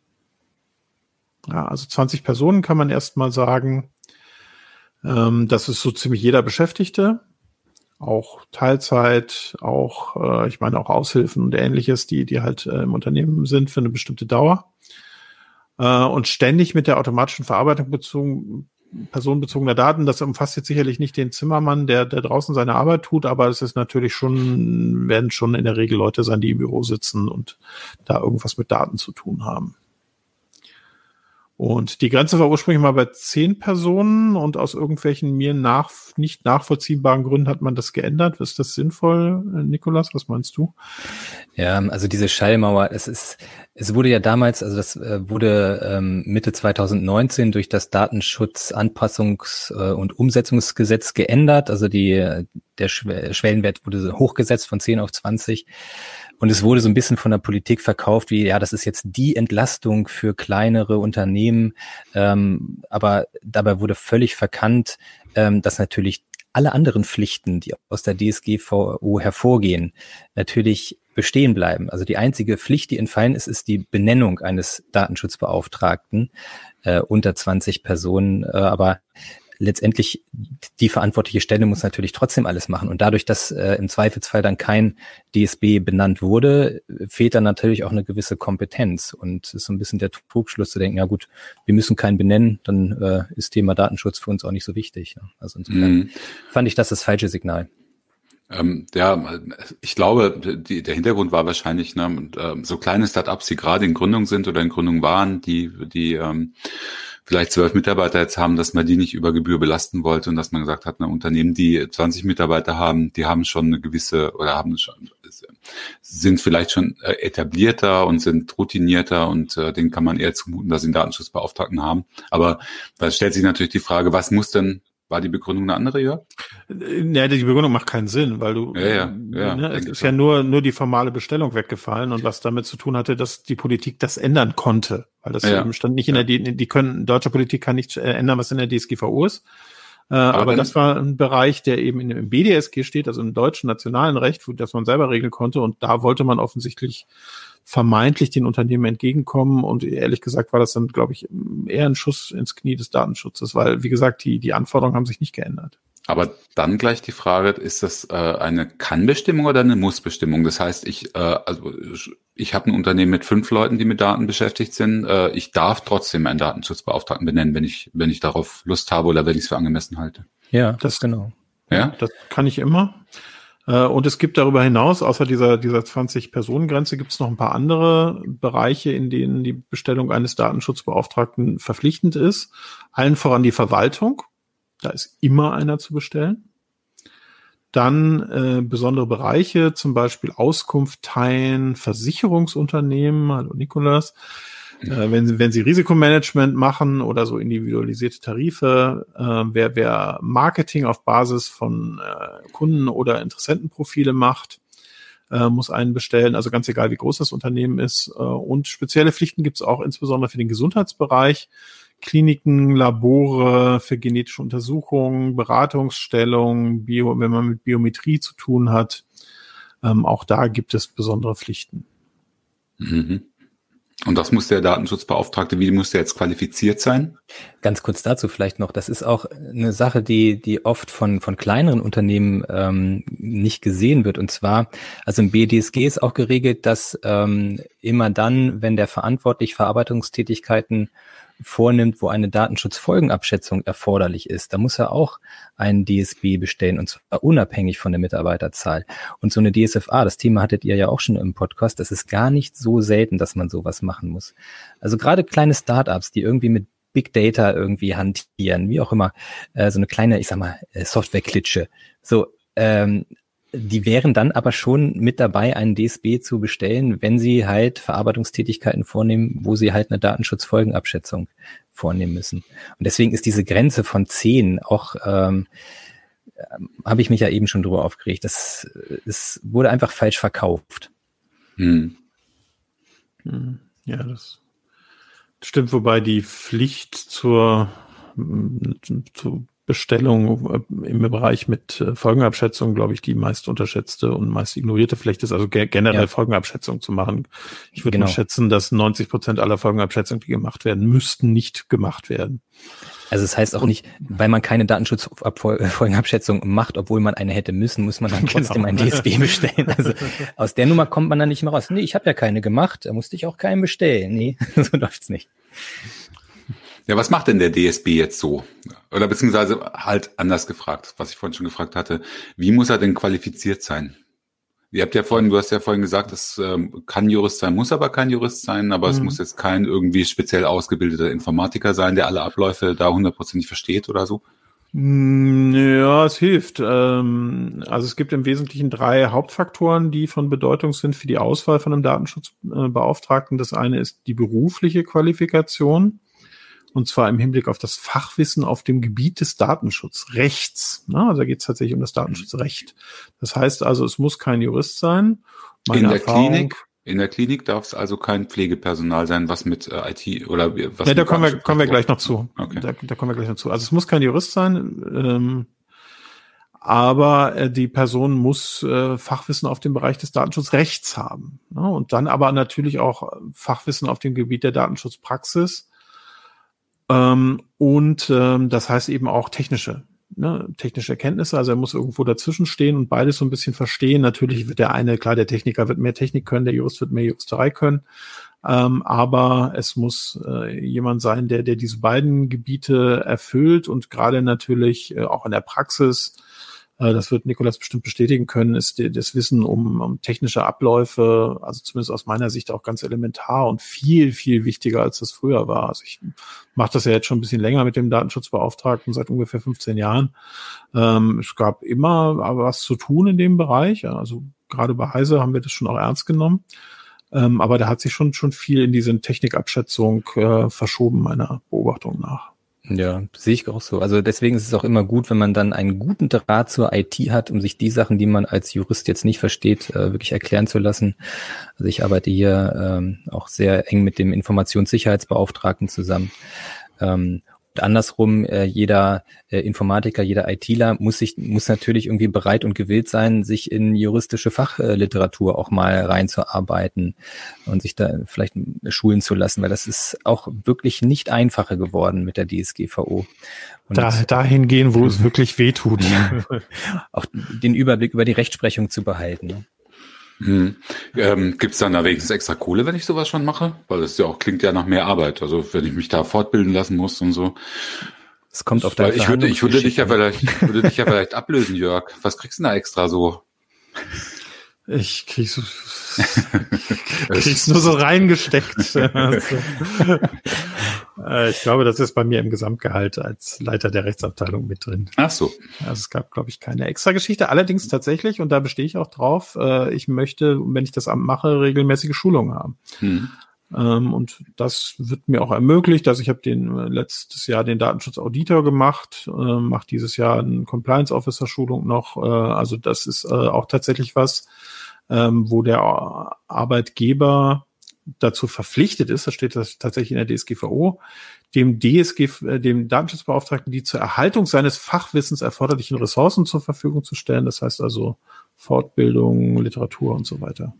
Ja, also 20 Personen kann man erstmal sagen, das ist so ziemlich jeder Beschäftigte. Auch Teilzeit, auch, ich meine auch Aushilfen und Ähnliches, die halt im Unternehmen sind für eine bestimmte Dauer. Und ständig mit der automatischen Verarbeitung personenbezogener Daten, das umfasst jetzt sicherlich nicht den Zimmermann, der draußen seine Arbeit tut, aber es ist natürlich werden schon in der Regel Leute sein, die im Büro sitzen und da irgendwas mit Daten zu tun haben. Und die Grenze war ursprünglich mal bei 10 Personen und aus irgendwelchen mir nicht nachvollziehbaren Gründen hat man das geändert. Ist das sinnvoll, Nikolas? Was meinst du? Ja, also diese Schallmauer, es wurde ja damals, also das wurde Mitte 2019 durch das Datenschutz-Anpassungs- und Umsetzungsgesetz geändert. Also der der Schwellenwert wurde so hochgesetzt von 10 auf 20. Und es wurde so ein bisschen von der Politik verkauft, wie, ja, das ist jetzt die Entlastung für kleinere Unternehmen. Aber dabei wurde völlig verkannt, dass natürlich alle anderen Pflichten, die aus der DSGVO hervorgehen, natürlich bestehen bleiben. Also die einzige Pflicht, die entfallen ist, ist die Benennung eines Datenschutzbeauftragten unter 20 Personen. Aber letztendlich die verantwortliche Stelle muss natürlich trotzdem alles machen. Und dadurch, dass im Zweifelsfall dann kein DSB benannt wurde, fehlt dann natürlich auch eine gewisse Kompetenz. Und es ist so ein bisschen der Trugschluss zu denken, ja gut, wir müssen keinen benennen, dann ist Thema Datenschutz für uns auch nicht so wichtig. Ne? Also insofern fand ich das falsche Signal. Ja, ich glaube, der Hintergrund war wahrscheinlich, so kleine Startups, die gerade in Gründung sind oder in Gründung waren, die vielleicht 12 Mitarbeiter jetzt haben, dass man die nicht über Gebühr belasten wollte und dass man gesagt hat, Unternehmen, die 20 Mitarbeiter haben, die haben schon eine gewisse oder sind vielleicht schon etablierter und sind routinierter und denen kann man eher zumuten, dass sie einen Datenschutzbeauftragten haben. Aber da stellt sich natürlich die Frage, war die Begründung eine andere, Jörg? Ja, die Begründung macht keinen Sinn, weil es ist ja nur die formale Bestellung weggefallen und was damit zu tun hatte, dass die Politik das ändern konnte. Weil das eben stand nicht in der, deutsche Politik kann nicht ändern, was in der DSGVO ist. Aber das war ein Bereich, der eben im BDSG steht, also im deutschen nationalen Recht, das man selber regeln konnte. Und da wollte man offensichtlich vermeintlich den Unternehmen entgegenkommen. Und ehrlich gesagt war das dann, glaube ich, eher ein Schuss ins Knie des Datenschutzes, weil, wie gesagt, die Anforderungen haben sich nicht geändert. Aber dann gleich die Frage, ist das eine Kann-Bestimmung oder eine Muss-Bestimmung? Das heißt, ich habe ein Unternehmen mit 5 Leuten, die mit Daten beschäftigt sind. Ich darf trotzdem einen Datenschutzbeauftragten benennen, wenn ich darauf Lust habe oder wenn ich es für angemessen halte. Ja, das genau. Ja, das kann ich immer. Und es gibt darüber hinaus, außer dieser 20-Personen-Grenze, gibt es noch ein paar andere Bereiche, in denen die Bestellung eines Datenschutzbeauftragten verpflichtend ist. Allen voran die Verwaltung. Da ist immer einer zu bestellen. Dann besondere Bereiche, zum Beispiel Auskunft teilen, Versicherungsunternehmen, hallo Nikolas, wenn sie Risikomanagement machen oder so individualisierte Tarife, wer Marketing auf Basis von Kunden- oder Interessentenprofile macht, muss einen bestellen, also ganz egal, wie groß das Unternehmen ist. Und spezielle Pflichten gibt es auch insbesondere für den Gesundheitsbereich. Kliniken, Labore für genetische Untersuchungen, Beratungsstellungen, wenn man mit Biometrie zu tun hat. Auch da gibt es besondere Pflichten. Mhm. Und das muss der Datenschutzbeauftragte, wie muss der jetzt qualifiziert sein? Ganz kurz dazu vielleicht noch, das ist auch eine Sache, die oft von kleineren Unternehmen nicht gesehen wird. Und zwar, also im BDSG ist auch geregelt, dass immer dann, wenn der verantwortlich Verarbeitungstätigkeiten vornimmt, wo eine Datenschutzfolgenabschätzung erforderlich ist, da muss er auch einen DSB bestellen, und zwar unabhängig von der Mitarbeiterzahl. Und so eine DSFA, das Thema hattet ihr ja auch schon im Podcast, das ist gar nicht so selten, dass man sowas machen muss. Also gerade kleine Startups, die irgendwie mit Big Data irgendwie hantieren, wie auch immer, so eine kleine, ich sag mal, Software-Klitsche, so, die wären dann aber schon mit dabei, einen DSB zu bestellen, wenn sie halt Verarbeitungstätigkeiten vornehmen, wo sie halt eine Datenschutzfolgenabschätzung vornehmen müssen. Und deswegen ist diese Grenze von 10 auch, habe ich mich ja eben schon drüber aufgeregt, es wurde einfach falsch verkauft. Ja, das stimmt, wobei die Pflicht zur Bestellung im Bereich mit Folgenabschätzung, glaube ich, die meist unterschätzte und meist ignorierte Pflicht ist, also generell Folgenabschätzung zu machen. Ich würde mal schätzen, dass 90% aller Folgenabschätzungen, die gemacht werden, müssten nicht gemacht werden. Also das heißt auch nicht, weil man keine Datenschutzfolgenabschätzung macht, obwohl man eine hätte müssen, muss man dann trotzdem einen DSB bestellen. Also aus der Nummer kommt man dann nicht mehr raus. Nee, ich habe ja keine gemacht, da musste ich auch keinen bestellen. Nee, so läuft's nicht. Ja, was macht denn der DSB jetzt so? Oder beziehungsweise halt anders gefragt, was ich vorhin schon gefragt hatte. Wie muss er denn qualifiziert sein? Du hast ja vorhin gesagt, es kann Jurist sein, muss aber kein Jurist sein, aber es muss jetzt kein irgendwie speziell ausgebildeter Informatiker sein, der alle Abläufe da 100% versteht oder so. Ja, es hilft. Also es gibt im Wesentlichen 3 Hauptfaktoren, die von Bedeutung sind für die Auswahl von einem Datenschutzbeauftragten. Das eine ist die berufliche Qualifikation. und zwar im Hinblick auf das Fachwissen auf dem Gebiet des Datenschutzrechts. Also da geht es tatsächlich um das Datenschutzrecht. Das heißt also, es muss kein Jurist sein. In der Klinik darf es also kein Pflegepersonal sein, was mit IT oder was. Ja, da kommen wir gleich noch zu. Okay. Da kommen wir gleich noch zu. Also es muss kein Jurist sein, aber die Person muss Fachwissen auf dem Bereich des Datenschutzrechts haben. Und dann aber natürlich auch Fachwissen auf dem Gebiet der Datenschutzpraxis. Das heißt eben auch technische Kenntnisse. Also er muss irgendwo dazwischen stehen und beides so ein bisschen verstehen. Natürlich wird der Techniker wird mehr Technik können, der Jurist wird mehr Juristerei können. Aber es muss jemand sein, der diese beiden Gebiete erfüllt und gerade natürlich auch in der Praxis, das wird Nikolas bestimmt bestätigen können, ist das Wissen um technische Abläufe, also zumindest aus meiner Sicht auch ganz elementar und viel, viel wichtiger, als das früher war. Also ich mache das ja jetzt schon ein bisschen länger mit dem Datenschutzbeauftragten, seit ungefähr 15 Jahren. Es gab immer was zu tun in dem Bereich. Also gerade bei Heise haben wir das schon auch ernst genommen. Aber da hat sich schon viel in diese Technikabschätzung verschoben, meiner Beobachtung nach. Ja, sehe ich auch so. Also deswegen ist es auch immer gut, wenn man dann einen guten Draht zur IT hat, um sich die Sachen, die man als Jurist jetzt nicht versteht, wirklich erklären zu lassen. Also ich arbeite hier auch sehr eng mit dem Informationssicherheitsbeauftragten zusammen. Und andersrum, jeder Informatiker, jeder ITler muss natürlich irgendwie bereit und gewillt sein, sich in juristische Fachliteratur auch mal reinzuarbeiten und sich da vielleicht schulen zu lassen, weil das ist auch wirklich nicht einfacher geworden mit der DSGVO. Und dahin gehen, wo es wirklich weh tut. Auch den Überblick über die Rechtsprechung zu behalten. Ne? Gibt es dann da wenigstens extra Kohle, wenn ich sowas schon mache? Weil das ja auch klingt ja nach mehr Arbeit. Also wenn ich mich da fortbilden lassen muss und so. Es kommt auf deine Ich würde dich ja vielleicht ablösen, Jörg. Was kriegst du denn da extra so? Ich krieg's nur so reingesteckt. Ich glaube, das ist bei mir im Gesamtgehalt als Leiter der Rechtsabteilung mit drin. Ach so. Also es gab, glaube ich, keine extra Geschichte. Allerdings tatsächlich, und da bestehe ich auch drauf, ich möchte, wenn ich das Amt mache, regelmäßige Schulungen haben. Und das wird mir auch ermöglicht. Also ich habe letztes Jahr den Datenschutzauditor gemacht, mache dieses Jahr eine Compliance Officer Schulung noch. Also das ist auch tatsächlich was, wo der Arbeitgeber dazu verpflichtet ist, das steht das tatsächlich in der DSGVO, dem Datenschutzbeauftragten die zur Erhaltung seines Fachwissens erforderlichen Ressourcen zur Verfügung zu stellen. Das heißt also Fortbildung, Literatur und so weiter.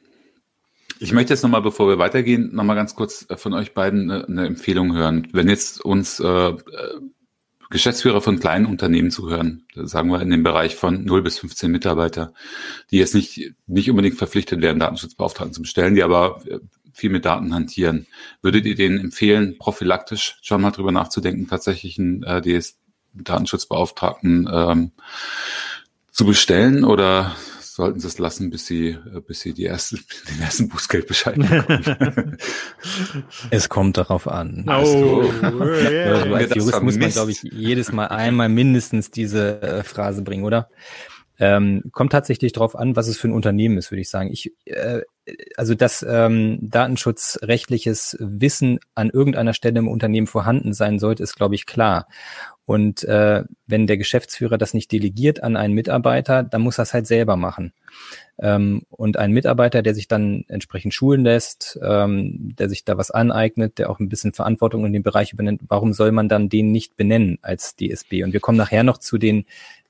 Ich möchte jetzt nochmal, bevor wir weitergehen, nochmal ganz kurz von euch beiden eine Empfehlung hören. Wenn jetzt uns Geschäftsführer von kleinen Unternehmen zuhören, sagen wir in dem Bereich von 0 bis 15 Mitarbeiter, die jetzt nicht unbedingt verpflichtet werden, Datenschutzbeauftragten zu bestellen, die aber viel mit Daten hantieren. Würdet ihr denen empfehlen, prophylaktisch schon mal drüber nachzudenken, tatsächlich einen Datenschutzbeauftragten zu bestellen, oder sollten sie es lassen, bis sie den ersten Bußgeldbescheid bekommen? Es kommt darauf an. Oh, also als Jurist muss man, glaube ich, jedes Mal einmal mindestens diese Phrase bringen, oder? Kommt tatsächlich darauf an, was es für ein Unternehmen ist, würde ich sagen. Also dass datenschutzrechtliches Wissen an irgendeiner Stelle im Unternehmen vorhanden sein sollte, ist, glaube ich, klar. Und wenn der Geschäftsführer das nicht delegiert an einen Mitarbeiter, dann muss er es halt selber machen. Und ein Mitarbeiter, der sich dann entsprechend schulen lässt, der sich da was aneignet, der auch ein bisschen Verantwortung in dem Bereich übernimmt, warum soll man dann den nicht benennen als DSB? Und wir kommen nachher noch zu den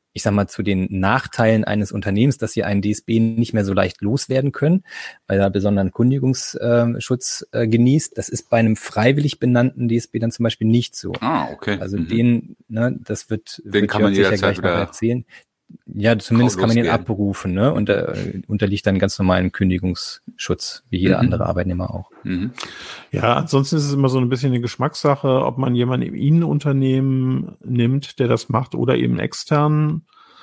Nachteilen eines Unternehmens, dass sie einen DSB nicht mehr so leicht loswerden können, weil er besonderen Kündigungsschutz genießt. Das ist bei einem freiwillig benannten DSB dann zum Beispiel nicht so. Okay. Also das wird kann man sicher gleich noch erzählen. Ja, zumindest kann man den abberufen, ne? Und unterliegt dann ganz normalen Kündigungsschutz, wie jeder andere Arbeitnehmer auch. Ja, ansonsten ist es immer so ein bisschen eine Geschmackssache, ob man jemanden im Innenunternehmen nimmt, der das macht, oder eben extern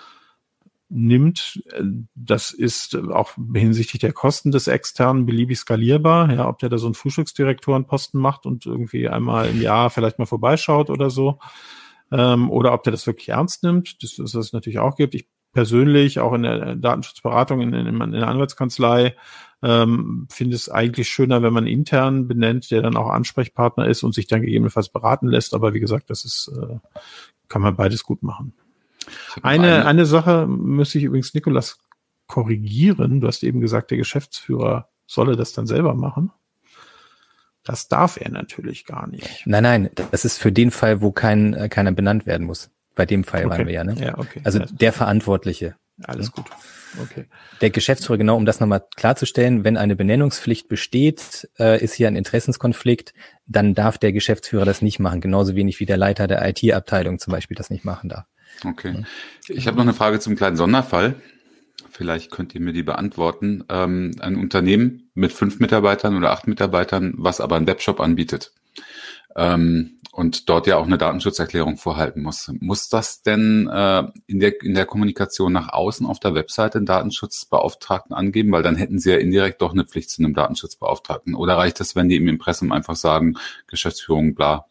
nimmt. Das ist auch hinsichtlich der Kosten des Externen beliebig skalierbar. Ja, ob der da so einen Frühstücksdirektorenposten macht und irgendwie einmal im Jahr vielleicht mal vorbeischaut oder so. Oder ob der das wirklich ernst nimmt, das es natürlich auch gibt. Ich persönlich, auch in der Datenschutzberatung, in der Anwaltskanzlei, finde es eigentlich schöner, wenn man intern benennt, der dann auch Ansprechpartner ist und sich dann gegebenenfalls beraten lässt. Aber wie gesagt, das ist, kann man beides gut machen. Eine Sache müsste ich übrigens, Nikolas, korrigieren. Du hast eben gesagt, der Geschäftsführer solle das dann selber machen. Das darf er natürlich gar nicht. Nein, das ist für den Fall, wo keiner benannt werden muss. Bei dem Fall waren wir ja, ne? Ja, okay. Also der Verantwortliche. Alles gut. Okay. Der Geschäftsführer, genau, um das nochmal klarzustellen, wenn eine Benennungspflicht besteht, ist hier ein Interessenskonflikt, dann darf der Geschäftsführer das nicht machen. Genauso wenig wie der Leiter der IT-Abteilung zum Beispiel das nicht machen darf. Okay. Ich habe noch eine Frage zum kleinen Sonderfall. Vielleicht könnt ihr mir die beantworten. Ein Unternehmen mit 5 Mitarbeitern oder 8 Mitarbeitern, was aber einen Webshop anbietet und dort ja auch eine Datenschutzerklärung vorhalten muss. Muss das denn in der Kommunikation nach außen auf der Webseite einen Datenschutzbeauftragten angeben? Weil dann hätten sie ja indirekt doch eine Pflicht zu einem Datenschutzbeauftragten. Oder reicht das, wenn die im Impressum einfach sagen, Geschäftsführung, bla?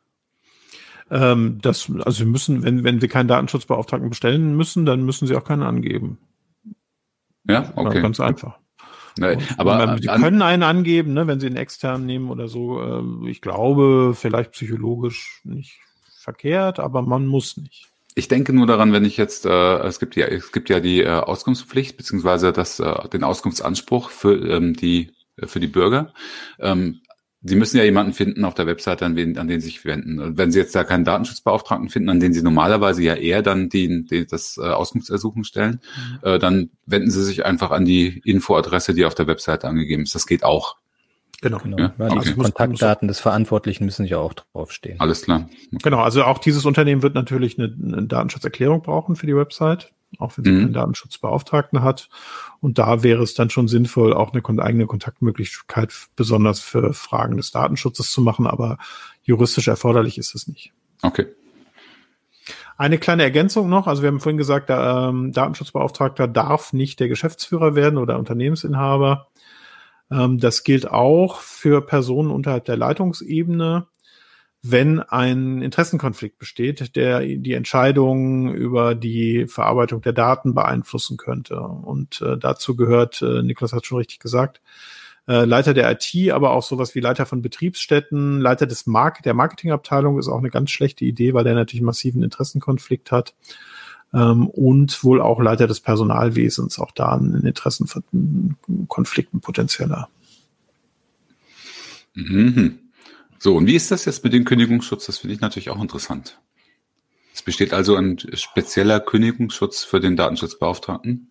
Also wir müssen, wenn wir keinen Datenschutzbeauftragten bestellen müssen, dann müssen sie auch keinen angeben. Ja, okay. Ganz einfach. Nee, aber Sie können einen angeben, ne, wenn Sie einen externen nehmen oder so. Ich glaube, vielleicht psychologisch nicht verkehrt, aber man muss nicht. Ich denke nur daran, wenn ich jetzt, es gibt ja die Auskunftspflicht beziehungsweise den Auskunftsanspruch für die Bürger. Sie müssen ja jemanden finden auf der Webseite, an den Sie sich wenden. Und wenn Sie jetzt da keinen Datenschutzbeauftragten finden, an den Sie normalerweise ja eher dann das Auskunftsersuchen stellen, dann wenden Sie sich einfach an die Infoadresse, die auf der Webseite angegeben ist. Das geht auch. Genau. Ja? Die Kontaktdaten des Verantwortlichen müssen ja auch draufstehen. Alles klar. Okay. Genau, also auch dieses Unternehmen wird natürlich eine Datenschutzerklärung brauchen für die Website, auch wenn sie keinen Datenschutzbeauftragten hat. Und da wäre es dann schon sinnvoll, auch eine eigene Kontaktmöglichkeit besonders für Fragen des Datenschutzes zu machen, aber juristisch erforderlich ist es nicht. Okay. Eine kleine Ergänzung noch, also wir haben vorhin gesagt, der Datenschutzbeauftragter darf nicht der Geschäftsführer werden oder Unternehmensinhaber. Das gilt auch für Personen unterhalb der Leitungsebene, wenn ein Interessenkonflikt besteht, der die Entscheidung über die Verarbeitung der Daten beeinflussen könnte. Und dazu gehört, Niklas hat schon richtig gesagt, Leiter der IT, aber auch sowas wie Leiter von Betriebsstätten, Leiter der Marketingabteilung ist auch eine ganz schlechte Idee, weil der natürlich massiven Interessenkonflikt hat. Und wohl auch Leiter des Personalwesens, auch da ein Interessenkonflikt ein potenzieller. Mhm. So, und wie ist das jetzt mit dem Kündigungsschutz? Das finde ich natürlich auch interessant. Es besteht also ein spezieller Kündigungsschutz für den Datenschutzbeauftragten?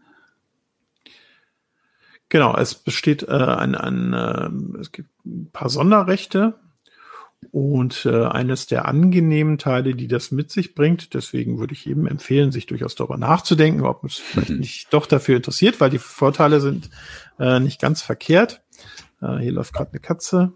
Genau, es besteht es gibt ein paar Sonderrechte und eines der angenehmen Teile, die das mit sich bringt. Deswegen würde ich jedem empfehlen, sich durchaus darüber nachzudenken, ob es vielleicht nicht doch dafür interessiert, weil die Vorteile sind nicht ganz verkehrt. Hier läuft gerade eine Katze.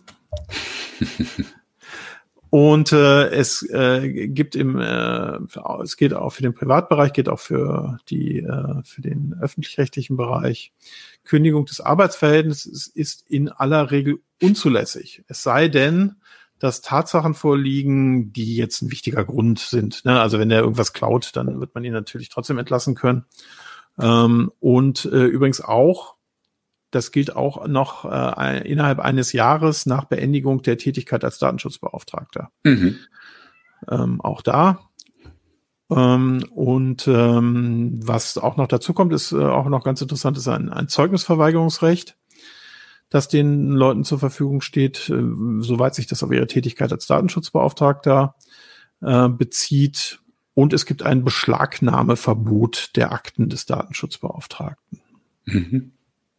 Und es gilt auch für den Privatbereich, gilt auch für den öffentlich-rechtlichen Bereich. Kündigung des Arbeitsverhältnisses ist in aller Regel unzulässig. Es sei denn, dass Tatsachen vorliegen, die jetzt ein wichtiger Grund sind. Ne? Also wenn der irgendwas klaut, dann wird man ihn natürlich trotzdem entlassen können. Und übrigens auch, das gilt auch noch innerhalb eines Jahres nach Beendigung der Tätigkeit als Datenschutzbeauftragter. Mhm. Auch da. Was auch noch dazu kommt, ist auch noch ganz interessant, ist ein Zeugnisverweigerungsrecht, das den Leuten zur Verfügung steht, soweit sich das auf ihre Tätigkeit als Datenschutzbeauftragter bezieht. Und es gibt ein Beschlagnahmeverbot der Akten des Datenschutzbeauftragten. Mhm.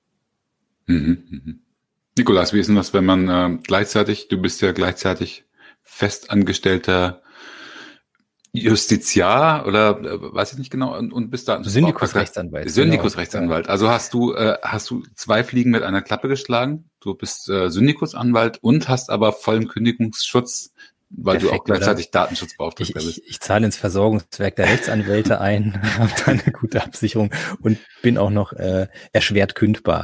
Nikolas, wie ist denn das, wenn man du bist ja gleichzeitig festangestellter Justiziar oder weiß ich nicht genau und bist da Syndikusrechtsanwalt. Syndikusrechtsanwalt. Also hast du 2 Fliegen mit einer Klappe geschlagen. Du bist Syndikusanwalt und hast aber vollen Kündigungsschutz weil Perfekt, du auch gleichzeitig Datenschutzbeauftragter bist. Ich zahle ins Versorgungswerk der Rechtsanwälte ein, habe da eine gute Absicherung und bin auch noch erschwert kündbar.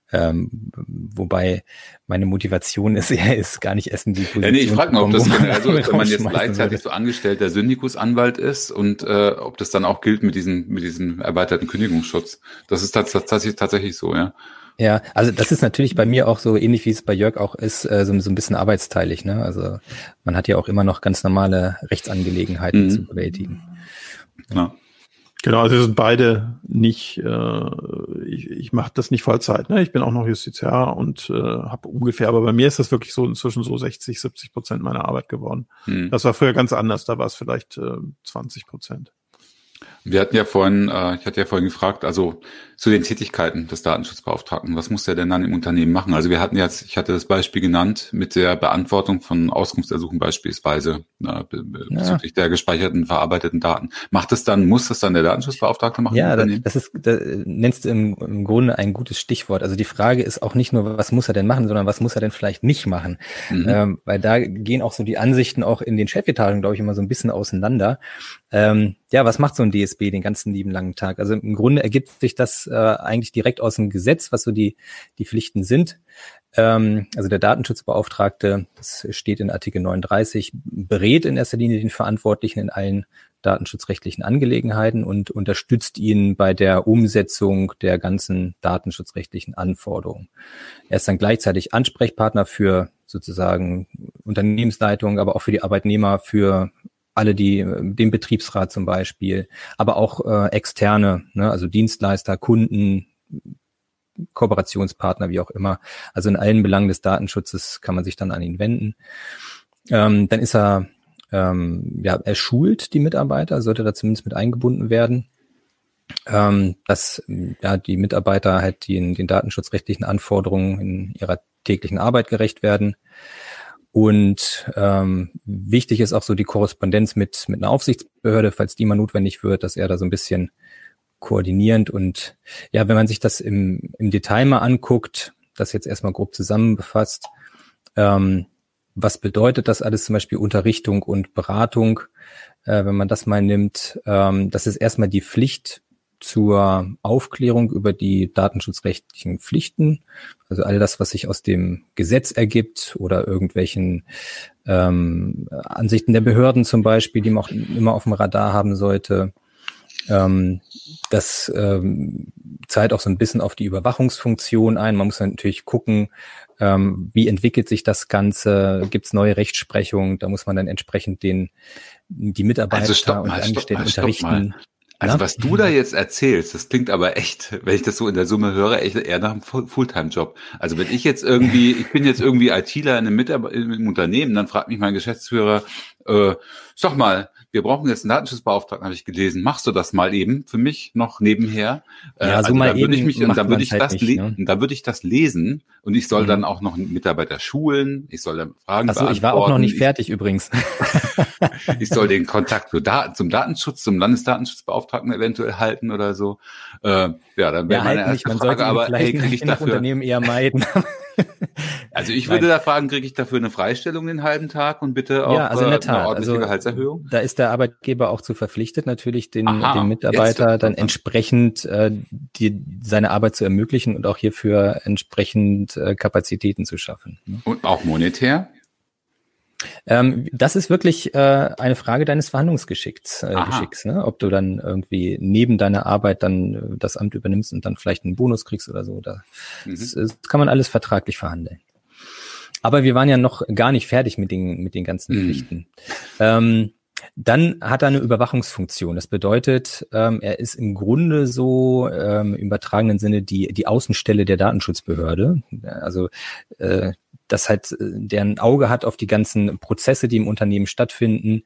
Wobei meine Motivation ist gar nicht erst in die Position. Ja, nee, ich frage mal, ob das generell so ist, wenn man jetzt rausschmeißen gleichzeitig so angestellter Syndikusanwalt ist und ob das dann auch gilt mit diesem erweiterten Kündigungsschutz. Das ist tatsächlich so, ja. Ja, also das ist natürlich bei mir auch so ähnlich, wie es bei Jörg auch ist, so ein bisschen arbeitsteilig, ne? Also man hat ja auch immer noch ganz normale Rechtsangelegenheiten zu bewältigen. Ja. Genau, also wir sind beide nicht, ich mache das nicht Vollzeit, ne? Ich bin auch noch Justiziar und habe ungefähr, aber bei mir ist das wirklich so inzwischen so 60-70% meiner Arbeit geworden. Das war früher ganz anders, da war es vielleicht 20%. Wir hatten ja vorhin, ich hatte ja vorhin gefragt, also zu den Tätigkeiten des Datenschutzbeauftragten, was muss der denn dann im Unternehmen machen? Also ich hatte das Beispiel genannt mit der Beantwortung von Auskunftsersuchen beispielsweise bezüglich der gespeicherten, verarbeiteten Daten. Muss das dann der Datenschutzbeauftragte machen? Ja, da nennst du im Grunde ein gutes Stichwort. Also die Frage ist auch nicht nur, was muss er denn machen, sondern was muss er denn vielleicht nicht machen? Weil da gehen auch so die Ansichten auch in den Chefetagen, glaube ich, immer so ein bisschen auseinander. Ja, was macht so ein DSB den ganzen lieben langen Tag? Also im Grunde ergibt sich das eigentlich direkt aus dem Gesetz, was so die Pflichten sind. Also der Datenschutzbeauftragte, das steht in Artikel 39, berät in erster Linie den Verantwortlichen in allen datenschutzrechtlichen Angelegenheiten und unterstützt ihn bei der Umsetzung der ganzen datenschutzrechtlichen Anforderungen. Er ist dann gleichzeitig Ansprechpartner für sozusagen Unternehmensleitung, aber auch für die Arbeitnehmer, für alle, den Betriebsrat zum Beispiel, aber auch externe, ne, also Dienstleister, Kunden, Kooperationspartner, wie auch immer. Also in allen Belangen des Datenschutzes kann man sich dann an ihn wenden. Dann ist er schult die Mitarbeiter, sollte da zumindest mit eingebunden werden, dass die Mitarbeiter halt den datenschutzrechtlichen Anforderungen in ihrer täglichen Arbeit gerecht werden. Und wichtig ist auch so die Korrespondenz mit einer Aufsichtsbehörde, falls die mal notwendig wird, dass er da so ein bisschen koordinierend und ja, wenn man sich das im Detail mal anguckt, das jetzt erstmal grob zusammenfasst, was bedeutet das alles, zum Beispiel Unterrichtung und Beratung, wenn man das mal nimmt, das ist erstmal die Pflicht zur Aufklärung über die datenschutzrechtlichen Pflichten, also all das, was sich aus dem Gesetz ergibt oder irgendwelchen Ansichten der Behörden zum Beispiel, die man auch immer auf dem Radar haben sollte. Das zahlt auch so ein bisschen auf die Überwachungsfunktion ein. Man muss natürlich gucken, wie entwickelt sich das Ganze, gibt es neue Rechtsprechung, da muss man dann entsprechend die Mitarbeiter und Angestellten unterrichten. Also was du da jetzt erzählst, das klingt aber echt, wenn ich das so in der Summe höre, echt eher nach einem Fulltime-Job. Also wenn ich bin jetzt irgendwie ITler im Unternehmen, dann fragt mich mein Geschäftsführer, sag mal, wir brauchen jetzt einen Datenschutzbeauftragten, habe ich gelesen. Machst du das mal eben für mich noch nebenher? Ja, so mal eben. Dann würde ich das lesen und ich soll dann auch noch einen Mitarbeiter schulen. Ich soll dann Fragen beantworten. Ich war auch noch nicht fertig übrigens. Ich soll den Kontakt zum Datenschutz, zum Landesdatenschutzbeauftragten eventuell halten oder so. Dann wäre meine erste Frage, aber hey, kriege ich dafür Unternehmen eher meiden. Also ich würde da fragen, kriege ich dafür eine Freistellung den halben Tag und bitte auch eine ordentliche Gehaltserhöhung? Da ist der Arbeitgeber auch zu verpflichtet, natürlich den Mitarbeiter dann entsprechend seine Arbeit zu ermöglichen und auch hierfür entsprechend Kapazitäten zu schaffen. Und auch monetär? Das ist wirklich eine Frage deines Verhandlungsgeschicks, ne? Ob du dann irgendwie neben deiner Arbeit dann das Amt übernimmst und dann vielleicht einen Bonus kriegst oder so. Das kann man alles vertraglich verhandeln. Aber wir waren ja noch gar nicht fertig mit den ganzen Pflichten. Dann hat er eine Überwachungsfunktion. Das bedeutet, er ist im Grunde so im übertragenen Sinne die Außenstelle der Datenschutzbehörde. Also das halt deren Auge hat auf die ganzen Prozesse, die im Unternehmen stattfinden.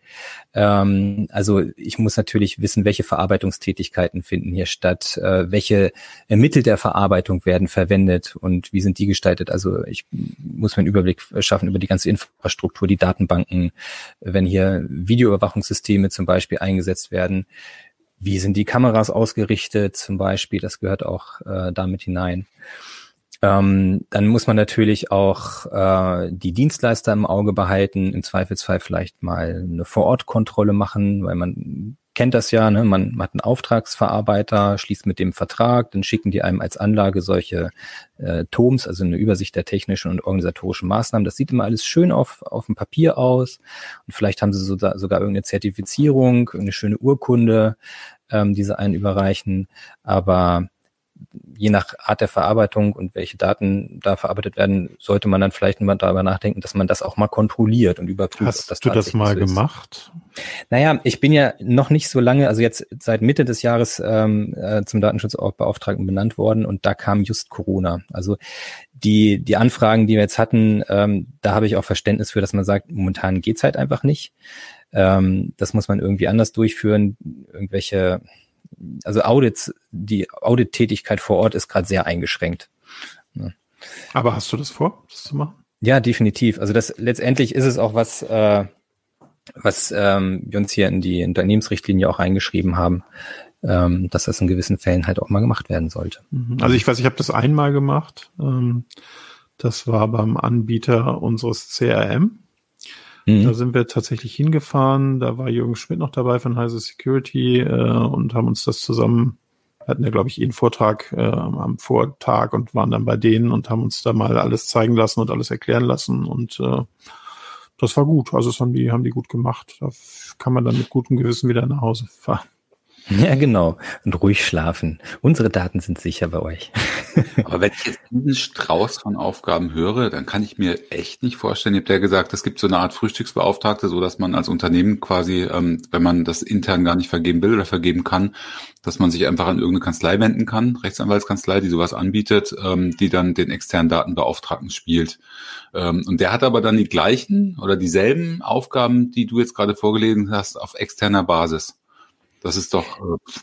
Also ich muss natürlich wissen, welche Verarbeitungstätigkeiten finden hier statt, welche Mittel der Verarbeitung werden verwendet und wie sind die gestaltet. Also ich muss mir einen Überblick schaffen über die ganze Infrastruktur, die Datenbanken, wenn hier Videoüberwachungssysteme zum Beispiel eingesetzt werden. Wie sind die Kameras ausgerichtet zum Beispiel? Das gehört auch damit hinein. Dann muss man natürlich auch die Dienstleister im Auge behalten, im Zweifelsfall vielleicht mal eine Vorortkontrolle machen, weil man kennt das ja, ne? Man hat einen Auftragsverarbeiter, schließt mit dem Vertrag, dann schicken die einem als Anlage solche TOMs, also eine Übersicht der technischen und organisatorischen Maßnahmen. Das sieht immer alles schön auf dem Papier aus und vielleicht haben sie sogar irgendeine Zertifizierung, irgendeine schöne Urkunde, die sie einen überreichen, aber je nach Art der Verarbeitung und welche Daten da verarbeitet werden, sollte man dann vielleicht mal darüber nachdenken, dass man das auch mal kontrolliert und überprüft. Hast du das mal gemacht? Naja, ich bin ja noch nicht so lange, also jetzt seit Mitte des Jahres zum Datenschutzbeauftragten benannt worden und da kam just Corona. Also die Anfragen, die wir jetzt hatten, da habe ich auch Verständnis für, dass man sagt, momentan geht's halt einfach nicht. Das muss man irgendwie anders durchführen, also Audits, die Audit-Tätigkeit vor Ort ist gerade sehr eingeschränkt. Ja. Aber hast du das vor, das zu machen? Ja, definitiv. Also das letztendlich ist es auch was wir uns hier in die Unternehmensrichtlinie auch reingeschrieben haben, dass das in gewissen Fällen halt auch mal gemacht werden sollte. Also ich habe das einmal gemacht. Das war beim Anbieter unseres CRM. Da sind wir tatsächlich hingefahren. Da war Jürgen Schmidt noch dabei von Heise Security und haben uns das zusammen, hatten ja, glaube ich, einen Vortrag am Vortag und waren dann bei denen und haben uns da mal alles zeigen lassen und alles erklären lassen. Und das war gut. Also das haben die gut gemacht. Da kann man dann mit gutem Gewissen wieder nach Hause fahren. Ja, genau. Und ruhig schlafen. Unsere Daten sind sicher bei euch. Aber wenn ich jetzt diesen Strauß von Aufgaben höre, dann kann ich mir echt nicht vorstellen, ihr habt ja gesagt, es gibt so eine Art Frühstücksbeauftragte, so dass man als Unternehmen quasi, wenn man das intern gar nicht vergeben will oder vergeben kann, dass man sich einfach an irgendeine Kanzlei wenden kann, Rechtsanwaltskanzlei, die sowas anbietet, die dann den externen Datenbeauftragten spielt. Und der hat aber dann die gleichen oder dieselben Aufgaben, die du jetzt gerade vorgelesen hast, auf externer Basis. Das ist doch...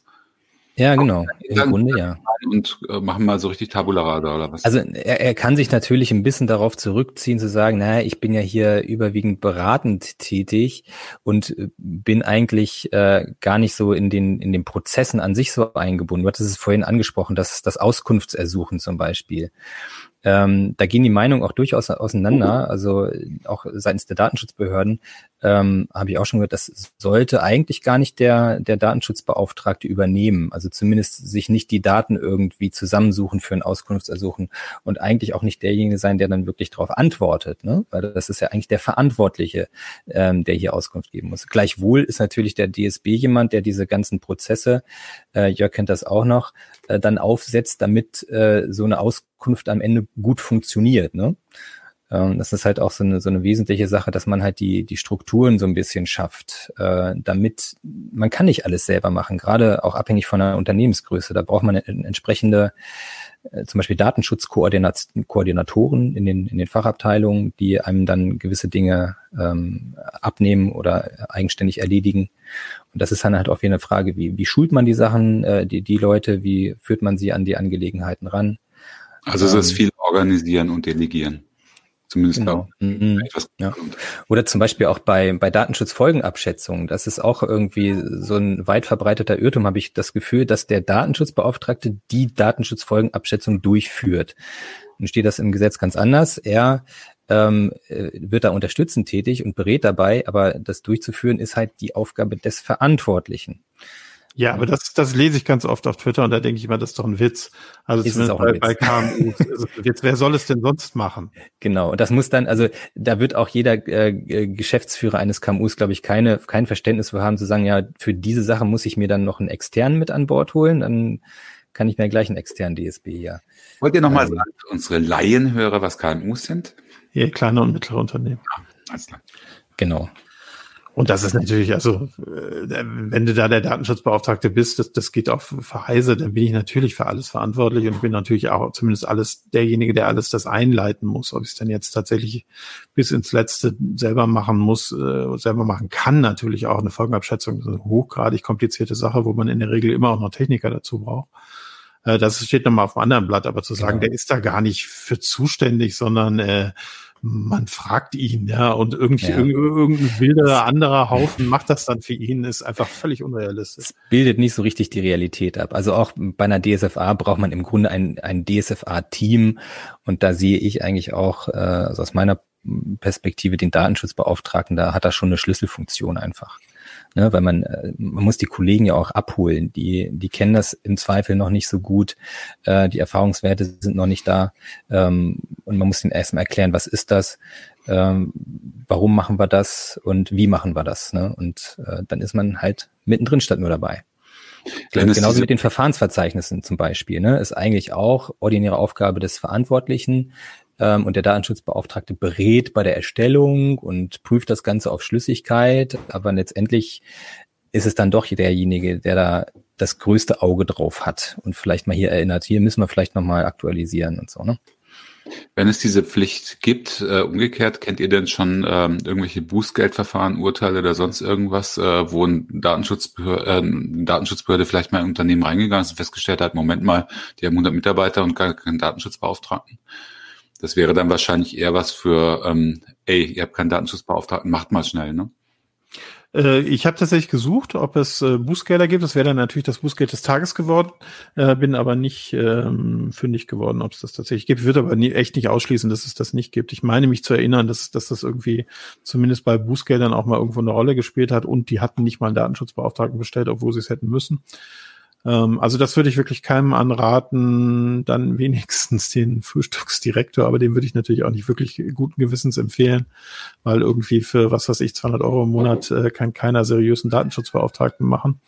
ja, genau. Im Grunde ja. Und machen mal so richtig Tabula rasa oder was? Also er kann sich natürlich ein bisschen darauf zurückziehen, zu sagen, naja, ich bin ja hier überwiegend beratend tätig und bin eigentlich gar nicht so in den Prozessen an sich so eingebunden. Du hattest es vorhin angesprochen, das Auskunftsersuchen zum Beispiel. Da gehen die Meinungen auch durchaus auseinander, also auch seitens der Datenschutzbehörden habe ich auch schon gehört, das sollte eigentlich gar nicht der Datenschutzbeauftragte übernehmen, also zumindest sich nicht die Daten irgendwie zusammensuchen für ein Auskunftsersuchen und eigentlich auch nicht derjenige sein, der dann wirklich darauf antwortet, ne? Weil das ist ja eigentlich der Verantwortliche, der hier Auskunft geben muss. Gleichwohl ist natürlich der DSB jemand, der diese ganzen Prozesse, Jörg kennt das auch noch, dann aufsetzt, damit so eine Auskunft am Ende gut funktioniert, ne? Das ist halt auch so eine wesentliche Sache, dass man halt die Strukturen so ein bisschen schafft, damit man kann nicht alles selber machen, gerade auch abhängig von der Unternehmensgröße. Da braucht man entsprechende, zum Beispiel Datenschutzkoordinatoren in den Fachabteilungen, die einem dann gewisse Dinge abnehmen oder eigenständig erledigen. Und das ist dann halt auch wieder eine Frage, wie schult man die Sachen, die Leute, wie führt man sie an die Angelegenheiten ran? Also es ist viel organisieren und delegieren. Zumindest genau. Ja. Oder zum Beispiel auch bei Datenschutzfolgenabschätzungen. Das ist auch irgendwie so ein weit verbreiteter Irrtum, habe ich das Gefühl, dass der Datenschutzbeauftragte die Datenschutzfolgenabschätzung durchführt. Nun steht das im Gesetz ganz anders. Er wird da unterstützend tätig und berät dabei, aber das durchzuführen ist halt die Aufgabe des Verantwortlichen. Ja, aber das lese ich ganz oft auf Twitter und da denke ich immer, das ist doch ein Witz. Also ist zumindest bei KMUs. Jetzt, wer soll es denn sonst machen? Genau, und das muss dann, also da wird auch jeder Geschäftsführer eines KMUs, glaube ich, kein Verständnis für haben, zu sagen, ja, für diese Sache muss ich mir dann noch einen externen mit an Bord holen, dann kann ich mir gleich einen externen DSB, ja. Wollt ihr nochmal sagen für unsere Laienhörer, was KMUs sind? Ja, kleine und mittlere Unternehmen. Ja, alles klar. Genau. Und das ist natürlich, also wenn du da der Datenschutzbeauftragte bist, das geht auch für Heise, dann bin ich natürlich für alles verantwortlich und ich bin natürlich auch zumindest derjenige, der alles das einleiten muss. Ob ich es dann jetzt tatsächlich bis ins Letzte selber machen muss, selber machen kann, natürlich auch eine Folgenabschätzung. Das ist eine hochgradig komplizierte Sache, wo man in der Regel immer auch noch Techniker dazu braucht. Das steht nochmal auf einem anderen Blatt, aber zu sagen, der ist da gar nicht für zuständig, sondern man fragt ihn, ja, und irgendein wilder anderer Haufen macht das dann für ihn, ist einfach völlig unrealistisch. Es bildet nicht so richtig die Realität ab. Also auch bei einer DSFA braucht man im Grunde ein DSFA-Team, und da sehe ich eigentlich auch, also aus meiner Perspektive, den Datenschutzbeauftragten, da hat er schon eine Schlüsselfunktion einfach. Ne, weil man muss die Kollegen ja auch abholen, die kennen das im Zweifel noch nicht so gut, die Erfahrungswerte sind noch nicht da, und man muss ihnen erstmal erklären, was ist das, warum machen wir das und wie machen wir das, ne? Und dann ist man halt mittendrin statt nur dabei. Genauso mit den Verfahrensverzeichnissen zum Beispiel, ne, ist eigentlich auch ordinäre Aufgabe des Verantwortlichen, und der Datenschutzbeauftragte berät bei der Erstellung und prüft das Ganze auf Schlüssigkeit, aber letztendlich ist es dann doch derjenige, der da das größte Auge drauf hat und vielleicht mal hier erinnert, hier müssen wir vielleicht nochmal aktualisieren und so, ne? Wenn es diese Pflicht gibt, umgekehrt, kennt ihr denn schon irgendwelche Bußgeldverfahren, Urteile oder sonst irgendwas, wo eine Datenschutzbehörde vielleicht mal in ein Unternehmen reingegangen ist und festgestellt hat, Moment mal, die haben 100 Mitarbeiter und keinen Datenschutzbeauftragten? Das wäre dann wahrscheinlich eher was für, ihr habt keinen Datenschutzbeauftragten, macht mal schnell, ne? Ich habe tatsächlich gesucht, ob es Bußgelder gibt. Das wäre dann natürlich das Bußgeld des Tages geworden, bin aber nicht fündig geworden, ob es das tatsächlich gibt. Ich würde aber echt nicht ausschließen, dass es das nicht gibt. Ich meine mich zu erinnern, dass das irgendwie zumindest bei Bußgeldern auch mal irgendwo eine Rolle gespielt hat, und die hatten nicht mal einen Datenschutzbeauftragten bestellt, obwohl sie es hätten müssen. Also das würde ich wirklich keinem anraten, dann wenigstens den Frühstücksdirektor, aber den würde ich natürlich auch nicht wirklich guten Gewissens empfehlen, weil irgendwie für, was weiß ich, 200 € im Monat kann keiner seriösen Datenschutzbeauftragten machen.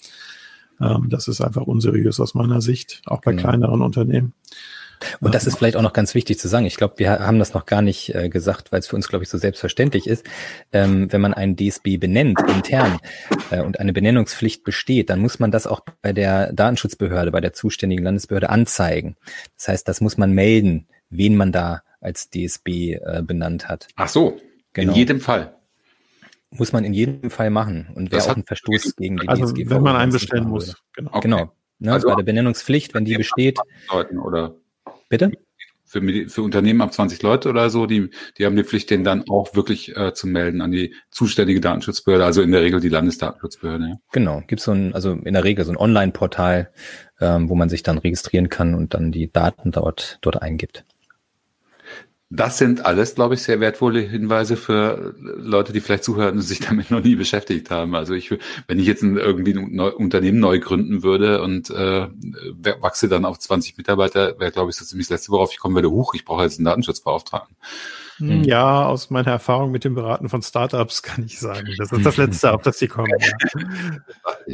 Das ist einfach unseriös aus meiner Sicht, auch bei kleineren Unternehmen. Und das ist vielleicht auch noch ganz wichtig zu sagen. Ich glaube, wir haben das noch gar nicht gesagt, weil es für uns, glaube ich, so selbstverständlich ist. Wenn man einen DSB benennt, intern, und eine Benennungspflicht besteht, dann muss man das auch bei der Datenschutzbehörde, bei der zuständigen Landesbehörde anzeigen. Das heißt, das muss man melden, wen man da als DSB benannt hat. Ach so, genau. In jedem Fall. Muss man in jedem Fall machen. Und wäre auch ein Verstoß gegen die DSGVO. Also wenn man einbestellen muss. Genau. Okay. Genau. Ne, also bei der Benennungspflicht, wenn die besteht. Oder bitte? Für Unternehmen ab 20 Leute oder so, die haben die Pflicht, den dann auch wirklich zu melden an die zuständige Datenschutzbehörde, also in der Regel die Landesdatenschutzbehörde. Ja. Genau, gibt es also in der Regel so ein Online-Portal, wo man sich dann registrieren kann und dann die Daten dort eingibt. Das sind alles, glaube ich, sehr wertvolle Hinweise für Leute, die vielleicht zuhören und sich damit noch nie beschäftigt haben. Also wenn ich jetzt irgendwie ein Unternehmen neu gründen würde und wachse dann auf 20 Mitarbeiter, wäre, glaube ich, so ziemlich das Letzte, worauf ich kommen würde, ich brauche jetzt einen Datenschutzbeauftragten. Ja, aus meiner Erfahrung mit dem Beraten von Startups kann ich sagen, das ist das Letzte, auf das sie kommen. Ja.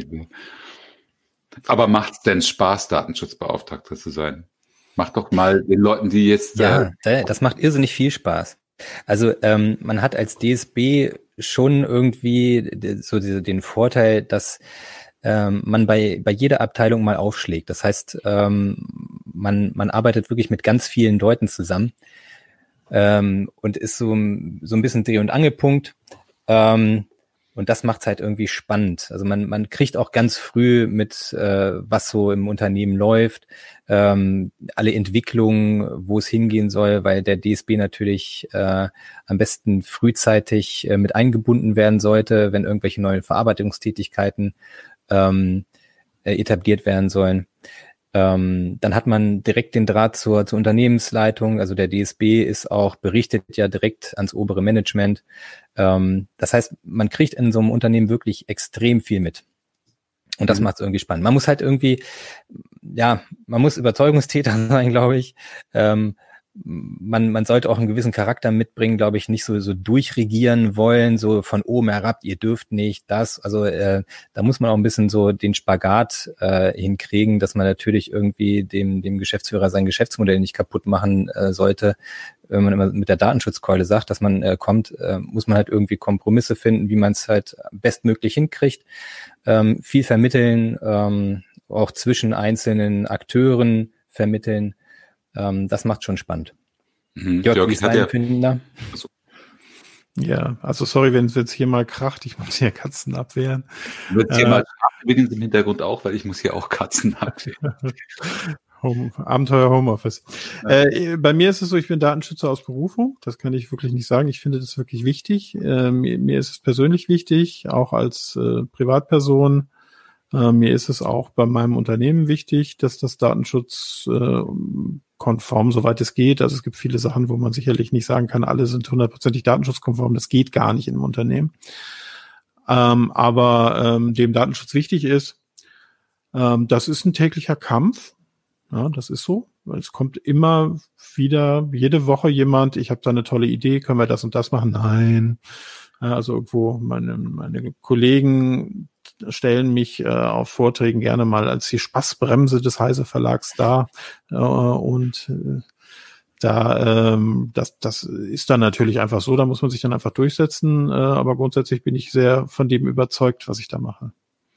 Aber macht es denn Spaß, Datenschutzbeauftragter zu sein? Mach doch mal den Leuten, die jetzt... Ja, das macht irrsinnig viel Spaß. Also man hat als DSB schon irgendwie so den Vorteil, dass man bei jeder Abteilung mal aufschlägt. Das heißt, man arbeitet wirklich mit ganz vielen Leuten zusammen und ist so ein bisschen Dreh- und Angelpunkt. Und das macht's halt irgendwie spannend. Also man kriegt auch ganz früh mit, was so im Unternehmen läuft, alle Entwicklungen, wo es hingehen soll, weil der DSB natürlich am besten frühzeitig mit eingebunden werden sollte, wenn irgendwelche neuen Verarbeitungstätigkeiten etabliert werden sollen. Dann hat man direkt den Draht zur Unternehmensleitung. Also der DSB berichtet ja direkt ans obere Management. Das heißt, man kriegt in so einem Unternehmen wirklich extrem viel mit. Und das macht es irgendwie spannend. Man muss halt irgendwie, man muss Überzeugungstäter sein, glaube ich. Man sollte auch einen gewissen Charakter mitbringen, glaube ich, nicht so durchregieren wollen, so von oben herab, ihr dürft nicht das. Also da muss man auch ein bisschen so den Spagat hinkriegen, dass man natürlich irgendwie dem Geschäftsführer sein Geschäftsmodell nicht kaputt machen sollte. Wenn man immer mit der Datenschutzkeule sagt, dass man muss man halt irgendwie Kompromisse finden, wie man es halt bestmöglich hinkriegt. Viel vermitteln, auch zwischen einzelnen Akteuren vermitteln. Das macht schon spannend. Jörg, wie ist dein Empfinden da? Ja, also sorry, wenn es jetzt hier mal kracht, ich muss hier Katzen abwehren. Wird hier mal übrigens im Hintergrund auch, weil ich muss hier auch Katzen abwehren. Abenteuer Homeoffice. Bei mir ist es so, ich bin Datenschützer aus Berufung. Das kann ich wirklich nicht sagen. Ich finde das wirklich wichtig. Mir ist es persönlich wichtig, auch als Privatperson. Mir ist es auch bei meinem Unternehmen wichtig, dass das Datenschutz konform, soweit es geht. Also es gibt viele Sachen, wo man sicherlich nicht sagen kann, alle sind 100%ig datenschutzkonform. Das geht gar nicht in einem Unternehmen. Aber dem Datenschutz wichtig ist, das ist ein täglicher Kampf. Ja, das ist so. Es kommt immer wieder, jede Woche jemand, ich habe da eine tolle Idee, können wir das und das machen? Nein. Also irgendwo meine Kollegen stellen mich auf Vorträgen gerne mal als die Spaßbremse des Heise Verlags dar. Das ist dann natürlich einfach so, da muss man sich dann einfach durchsetzen. Aber grundsätzlich bin ich sehr von dem überzeugt, was ich da mache.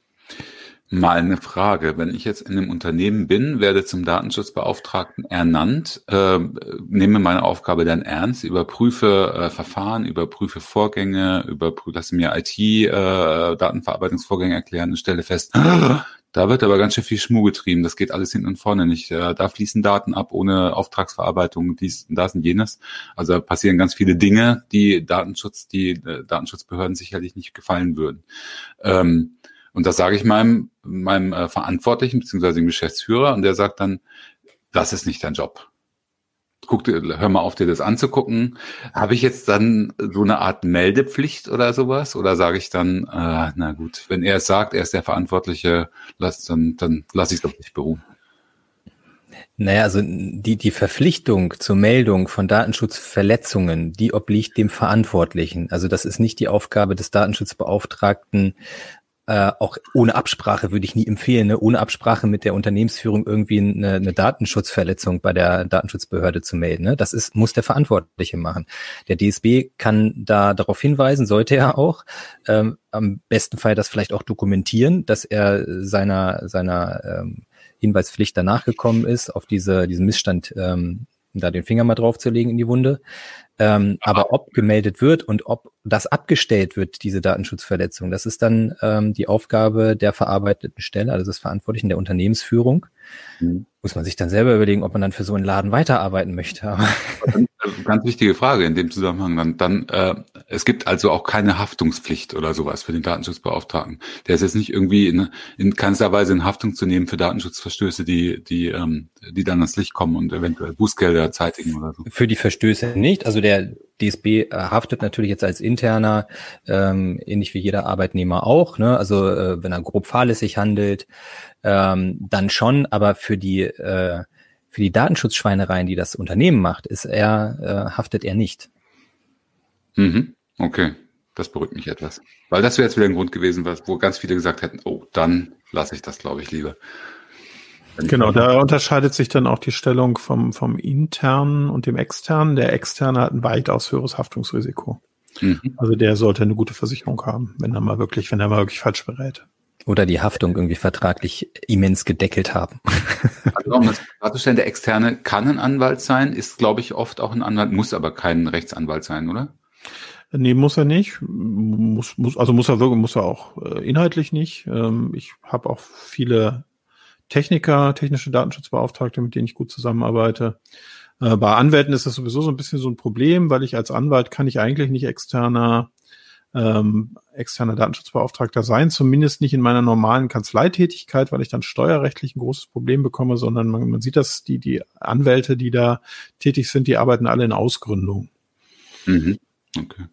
Mal eine Frage. Wenn ich jetzt in einem Unternehmen bin, werde zum Datenschutzbeauftragten ernannt, nehme meine Aufgabe dann ernst, überprüfe Verfahren, überprüfe Vorgänge, lasse mir IT-Datenverarbeitungsvorgänge erklären und stelle fest, da wird aber ganz schön viel Schmuh getrieben. Das geht alles hinten und vorne nicht. Da fließen Daten ab ohne Auftragsverarbeitung, dies und das und jenes. Also da passieren ganz viele Dinge, die Datenschutzbehörden sicherlich nicht gefallen würden. Und das sage ich meinem Verantwortlichen beziehungsweise dem Geschäftsführer und der sagt dann, das ist nicht dein Job. Hör mal auf, dir das anzugucken. Habe ich jetzt dann so eine Art Meldepflicht oder sowas? Oder sage ich dann, na gut, wenn er es sagt, er ist der Verantwortliche, dann lasse ich es doch nicht beruhen. Naja, also die Verpflichtung zur Meldung von Datenschutzverletzungen, die obliegt dem Verantwortlichen. Also das ist nicht die Aufgabe des Datenschutzbeauftragten. Auch ohne Absprache würde ich nie empfehlen, ne? Ohne Absprache mit der Unternehmensführung irgendwie eine Datenschutzverletzung bei der Datenschutzbehörde zu melden. Ne? Das muss der Verantwortliche machen. Der DSB kann da darauf hinweisen, sollte er auch, am besten Fall das vielleicht auch dokumentieren, dass er seiner Hinweispflicht danach gekommen ist, auf diesen Missstand da den Finger mal drauf zu legen in die Wunde. Aber ob gemeldet wird und ob das abgestellt wird, diese Datenschutzverletzung, das ist dann die Aufgabe der verarbeiteten Stelle, also des Verantwortlichen der Unternehmensführung. Muss man sich dann selber überlegen, ob man dann für so einen Laden weiterarbeiten möchte. Ganz wichtige Frage in dem Zusammenhang. Dann es gibt also auch keine Haftungspflicht oder sowas für den Datenschutzbeauftragten. Der ist jetzt nicht irgendwie in keinster Weise in Haftung zu nehmen für Datenschutzverstöße, die dann ans Licht kommen und eventuell Bußgelder zeitigen oder so. Für die Verstöße nicht. Also der DSB haftet natürlich jetzt als interner, ähnlich wie jeder Arbeitnehmer auch. Ne? Also wenn er grob fahrlässig handelt, dann schon. Aber für die Datenschutzschweinereien, die das Unternehmen macht, haftet er nicht. Mhm. Okay, das beruhigt mich etwas. Weil das wäre jetzt wieder ein Grund gewesen, wo ganz viele gesagt hätten, oh, dann lasse ich das, glaube ich, lieber. Genau, da unterscheidet sich dann auch die Stellung vom internen und dem externen. Der externe hat ein weitaus höheres Haftungsrisiko. Mhm. Also der sollte eine gute Versicherung haben, wenn er mal wirklich falsch berät. Oder die Haftung irgendwie vertraglich immens gedeckelt haben. Also um das klarzustellen, der Externe kann ein Anwalt sein, ist, glaube ich, oft auch ein Anwalt, muss aber kein Rechtsanwalt sein, oder? Nee, muss er nicht. Muss er auch inhaltlich nicht. Ich habe auch viele technische Datenschutzbeauftragte, mit denen ich gut zusammenarbeite. Bei Anwälten ist das sowieso so ein bisschen so ein Problem, weil ich als Anwalt kann ich eigentlich nicht externer Datenschutzbeauftragter sein, zumindest nicht in meiner normalen Kanzleitätigkeit, weil ich dann steuerrechtlich ein großes Problem bekomme, sondern man sieht, dass die Anwälte, die da tätig sind, die arbeiten alle in Ausgründung. Mhm. Okay.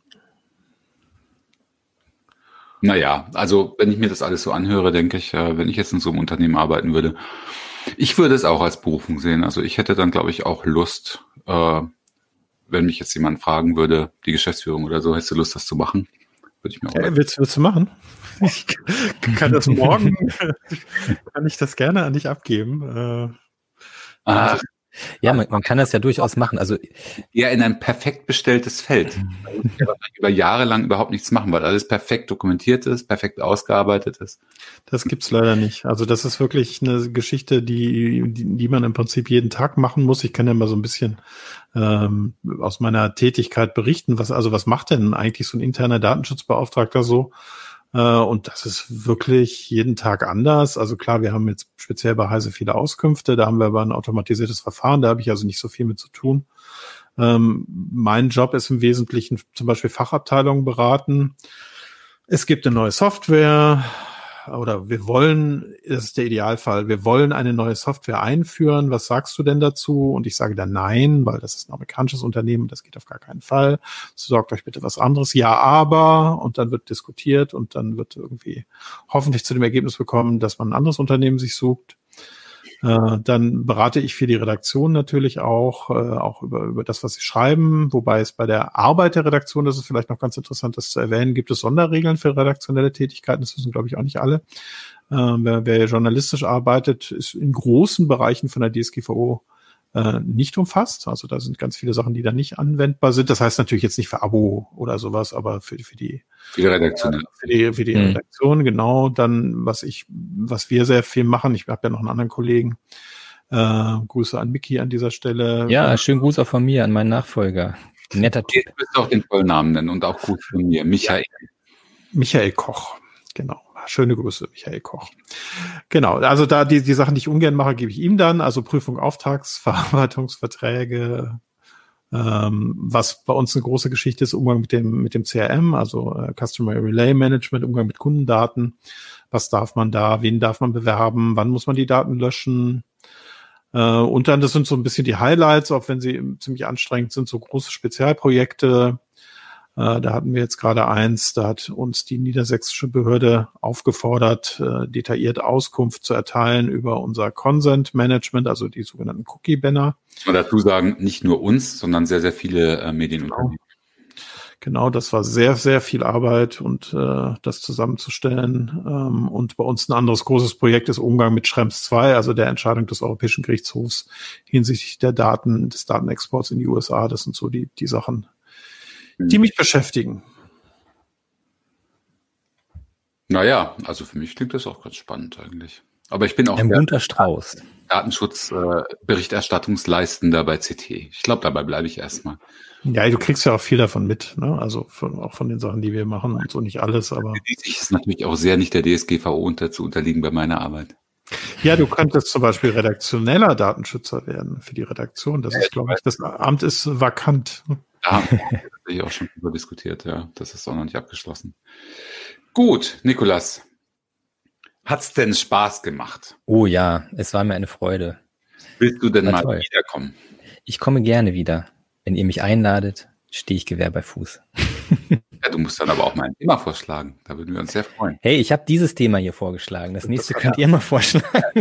Naja, also wenn ich mir das alles so anhöre, denke ich, wenn ich jetzt in so einem Unternehmen arbeiten würde, ich würde es auch als Berufung sehen. Also ich hätte dann, glaube ich, auch Lust, wenn mich jetzt jemand fragen würde, die Geschäftsführung oder so, hättest du Lust, das zu machen? Würde ich mir auch willst du machen? Ich kann das morgen, kann ich das gerne an dich abgeben. Ja, man kann das ja durchaus machen. Also eher in ein perfekt bestelltes Feld. Ja, über Jahre lang überhaupt nichts machen, weil alles perfekt dokumentiert ist, perfekt ausgearbeitet ist. Das gibt's leider nicht. Also das ist wirklich eine Geschichte, die man im Prinzip jeden Tag machen muss. Ich kann ja mal so ein bisschen aus meiner Tätigkeit berichten. Was macht denn eigentlich so ein interner Datenschutzbeauftragter so? Und das ist wirklich jeden Tag anders. Also klar, wir haben jetzt speziell bei Heise viele Auskünfte, da haben wir aber ein automatisiertes Verfahren, da habe ich also nicht so viel mit zu tun. Mein Job ist im Wesentlichen zum Beispiel Fachabteilungen beraten. Es gibt eine neue Software oder das ist der Idealfall, wir wollen eine neue Software einführen. Was sagst du denn dazu? Und ich sage dann nein, weil das ist ein amerikanisches Unternehmen, das geht auf gar keinen Fall. Sorgt euch bitte was anderes. Ja, aber. Und dann wird diskutiert und dann wird irgendwie hoffentlich zu dem Ergebnis bekommen, dass man ein anderes Unternehmen sich sucht. Dann berate ich für die Redaktion natürlich auch über das, was sie schreiben, wobei es bei der Arbeit der Redaktion, das ist vielleicht noch ganz interessant, das zu erwähnen, gibt es Sonderregeln für redaktionelle Tätigkeiten, das wissen, glaube ich, auch nicht alle. Wer journalistisch arbeitet, ist in großen Bereichen von der DSGVO nicht umfasst. Also da sind ganz viele Sachen, die da nicht anwendbar sind. Das heißt natürlich jetzt nicht für Abo oder sowas, aber für die Redaktion. Für die Redaktion, genau. Dann, was wir sehr viel machen, ich habe ja noch einen anderen Kollegen, Grüße an Micky an dieser Stelle. Ja, schönen Gruß auch von mir an meinen Nachfolger. Netter Typ. Du wirst auch den vollen Namen nennen und auch Gruß von mir, Michael. Michael Koch, genau. Schöne Grüße, Michael Koch. Genau, also da die Sachen, die ich ungern mache, gebe ich ihm dann, also Prüfung, Auftragsverarbeitungsverträge, was bei uns eine große Geschichte ist, Umgang mit dem CRM, also Customer Relay Management, Umgang mit Kundendaten. Was darf man da, wen darf man bewerben, wann muss man die Daten löschen? Und dann, das sind so ein bisschen die Highlights, auch wenn sie ziemlich anstrengend sind, so große Spezialprojekte. Da hatten wir jetzt gerade eins, da hat uns die niedersächsische Behörde aufgefordert, detailliert Auskunft zu erteilen über unser Consent Management, also die sogenannten Cookie-Banner. Muss man dazu sagen, nicht nur uns, sondern sehr, sehr viele Medienunternehmen. Genau, das war sehr, sehr viel Arbeit und das zusammenzustellen. Und bei uns ein anderes großes Projekt ist Umgang mit Schrems 2, also der Entscheidung des Europäischen Gerichtshofs hinsichtlich des Datenexports in die USA. Das sind so die Sachen, die mich beschäftigen. Naja, also für mich klingt das auch ganz spannend eigentlich. Aber ich bin auch ein bunter Strauß. Datenschutz-Berichterstattungsleistender bei CT. Ich glaube, dabei bleibe ich erstmal. Ja, du kriegst ja auch viel davon mit, ne? Also auch von den Sachen, die wir machen und so, nicht alles, aber. Ich ist natürlich auch sehr nicht der DSGVO zu unterliegen bei meiner Arbeit. Ja, du könntest zum Beispiel redaktioneller Datenschützer werden für die Redaktion. Das ist, glaube ich, das Amt ist vakant. Ja, das habe ich auch schon drüber diskutiert, ja. Das ist auch noch nicht abgeschlossen. Gut, Nikolas. Hat's denn Spaß gemacht? Oh ja, es war mir eine Freude. Willst du denn mal wiederkommen? Ich komme gerne wieder. Wenn ihr mich einladet, stehe ich Gewehr bei Fuß. Ja, du musst dann aber auch mal ein Thema vorschlagen. Da würden wir uns sehr freuen. Hey, ich habe dieses Thema hier vorgeschlagen. Das nächste könnt ihr mal vorschlagen.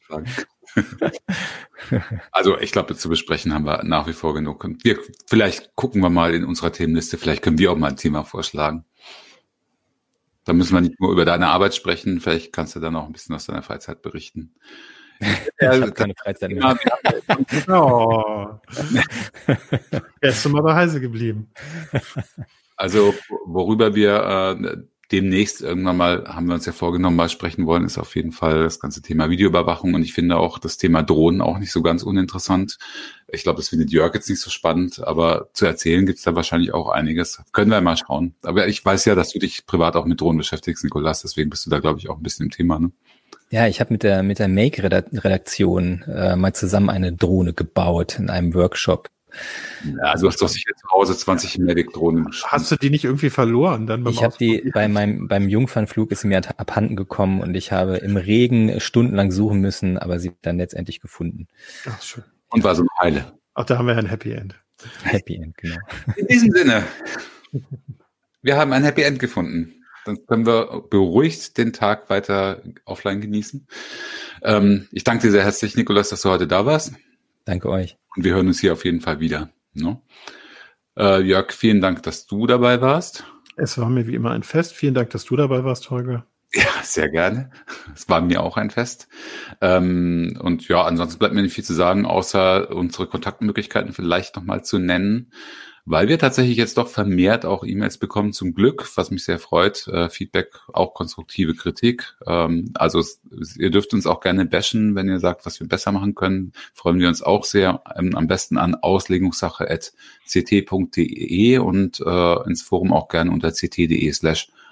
Also ich glaube, zu besprechen haben wir nach wie vor genug. Und vielleicht gucken wir mal in unserer Themenliste, vielleicht können wir auch mal ein Thema vorschlagen. Da müssen wir nicht nur über deine Arbeit sprechen, vielleicht kannst du dann auch ein bisschen aus deiner Freizeit berichten. Ich habe keine Freizeit mehr. Oh. Erst mal bei Heise geblieben. Also worüber wir demnächst irgendwann mal, haben wir uns ja vorgenommen, mal sprechen wollen, ist auf jeden Fall das ganze Thema Videoüberwachung. Und ich finde auch das Thema Drohnen auch nicht so ganz uninteressant. Ich glaube, das findet Jörg jetzt nicht so spannend, aber zu erzählen gibt es da wahrscheinlich auch einiges. Können wir mal schauen. Aber ich weiß ja, dass du dich privat auch mit Drohnen beschäftigst, Nikolas. Deswegen bist du da, glaube ich, auch ein bisschen im Thema, ne? Ja, ich habe mit der Make-Redaktion mal zusammen eine Drohne gebaut in einem Workshop. Ja, du hast doch sicher zu Hause 20 Mavic-Drohnen. Hast du die nicht irgendwie verloren? Dann ich habe die beim Jungfernflug ist sie mir abhanden gekommen und ich habe im Regen stundenlang suchen müssen, aber sie dann letztendlich gefunden. Ach, schön. Und war so eine Heile. Ach, da haben wir ein Happy End. Happy End, genau. In diesem Sinne, wir haben ein Happy End gefunden. Dann können wir beruhigt den Tag weiter offline genießen. Ich danke dir sehr herzlich, Nikolas, dass du heute da warst. Danke euch. Und wir hören uns hier auf jeden Fall wieder. Ne? Jörg, vielen Dank, dass du dabei warst. Es war mir wie immer ein Fest. Vielen Dank, dass du dabei warst, Holger. Ja, sehr gerne. Es war mir auch ein Fest. Und ja, ansonsten bleibt mir nicht viel zu sagen, außer unsere Kontaktmöglichkeiten vielleicht nochmal zu nennen, weil wir tatsächlich jetzt doch vermehrt auch E-Mails bekommen, zum Glück, was mich sehr freut. Feedback, auch konstruktive Kritik. Also ihr dürft uns auch gerne bashen, wenn ihr sagt, was wir besser machen können. Freuen wir uns auch sehr. Am besten an auslegungssache@ct.de und ins Forum auch gerne unter ct.de/auslegungssache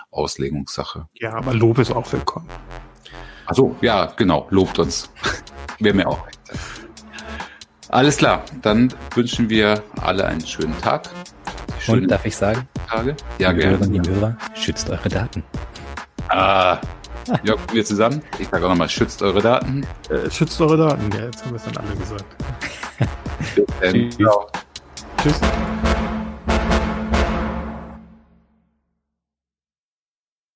Auslegungssache. Ja, aber Lob ist auch willkommen. Also ja, genau, lobt uns. Wäre mir auch recht. Alles klar, dann wünschen wir alle einen schönen Tag. Und darf ich sagen? Tage? Ja, gerne. Liebe Hörer, schützt eure Daten. Ja, kommen wir zusammen. Ich sage auch nochmal, schützt eure Daten. Schützt eure Daten, ja, jetzt haben wir es dann alle gesagt. Tschüss. Tschüss.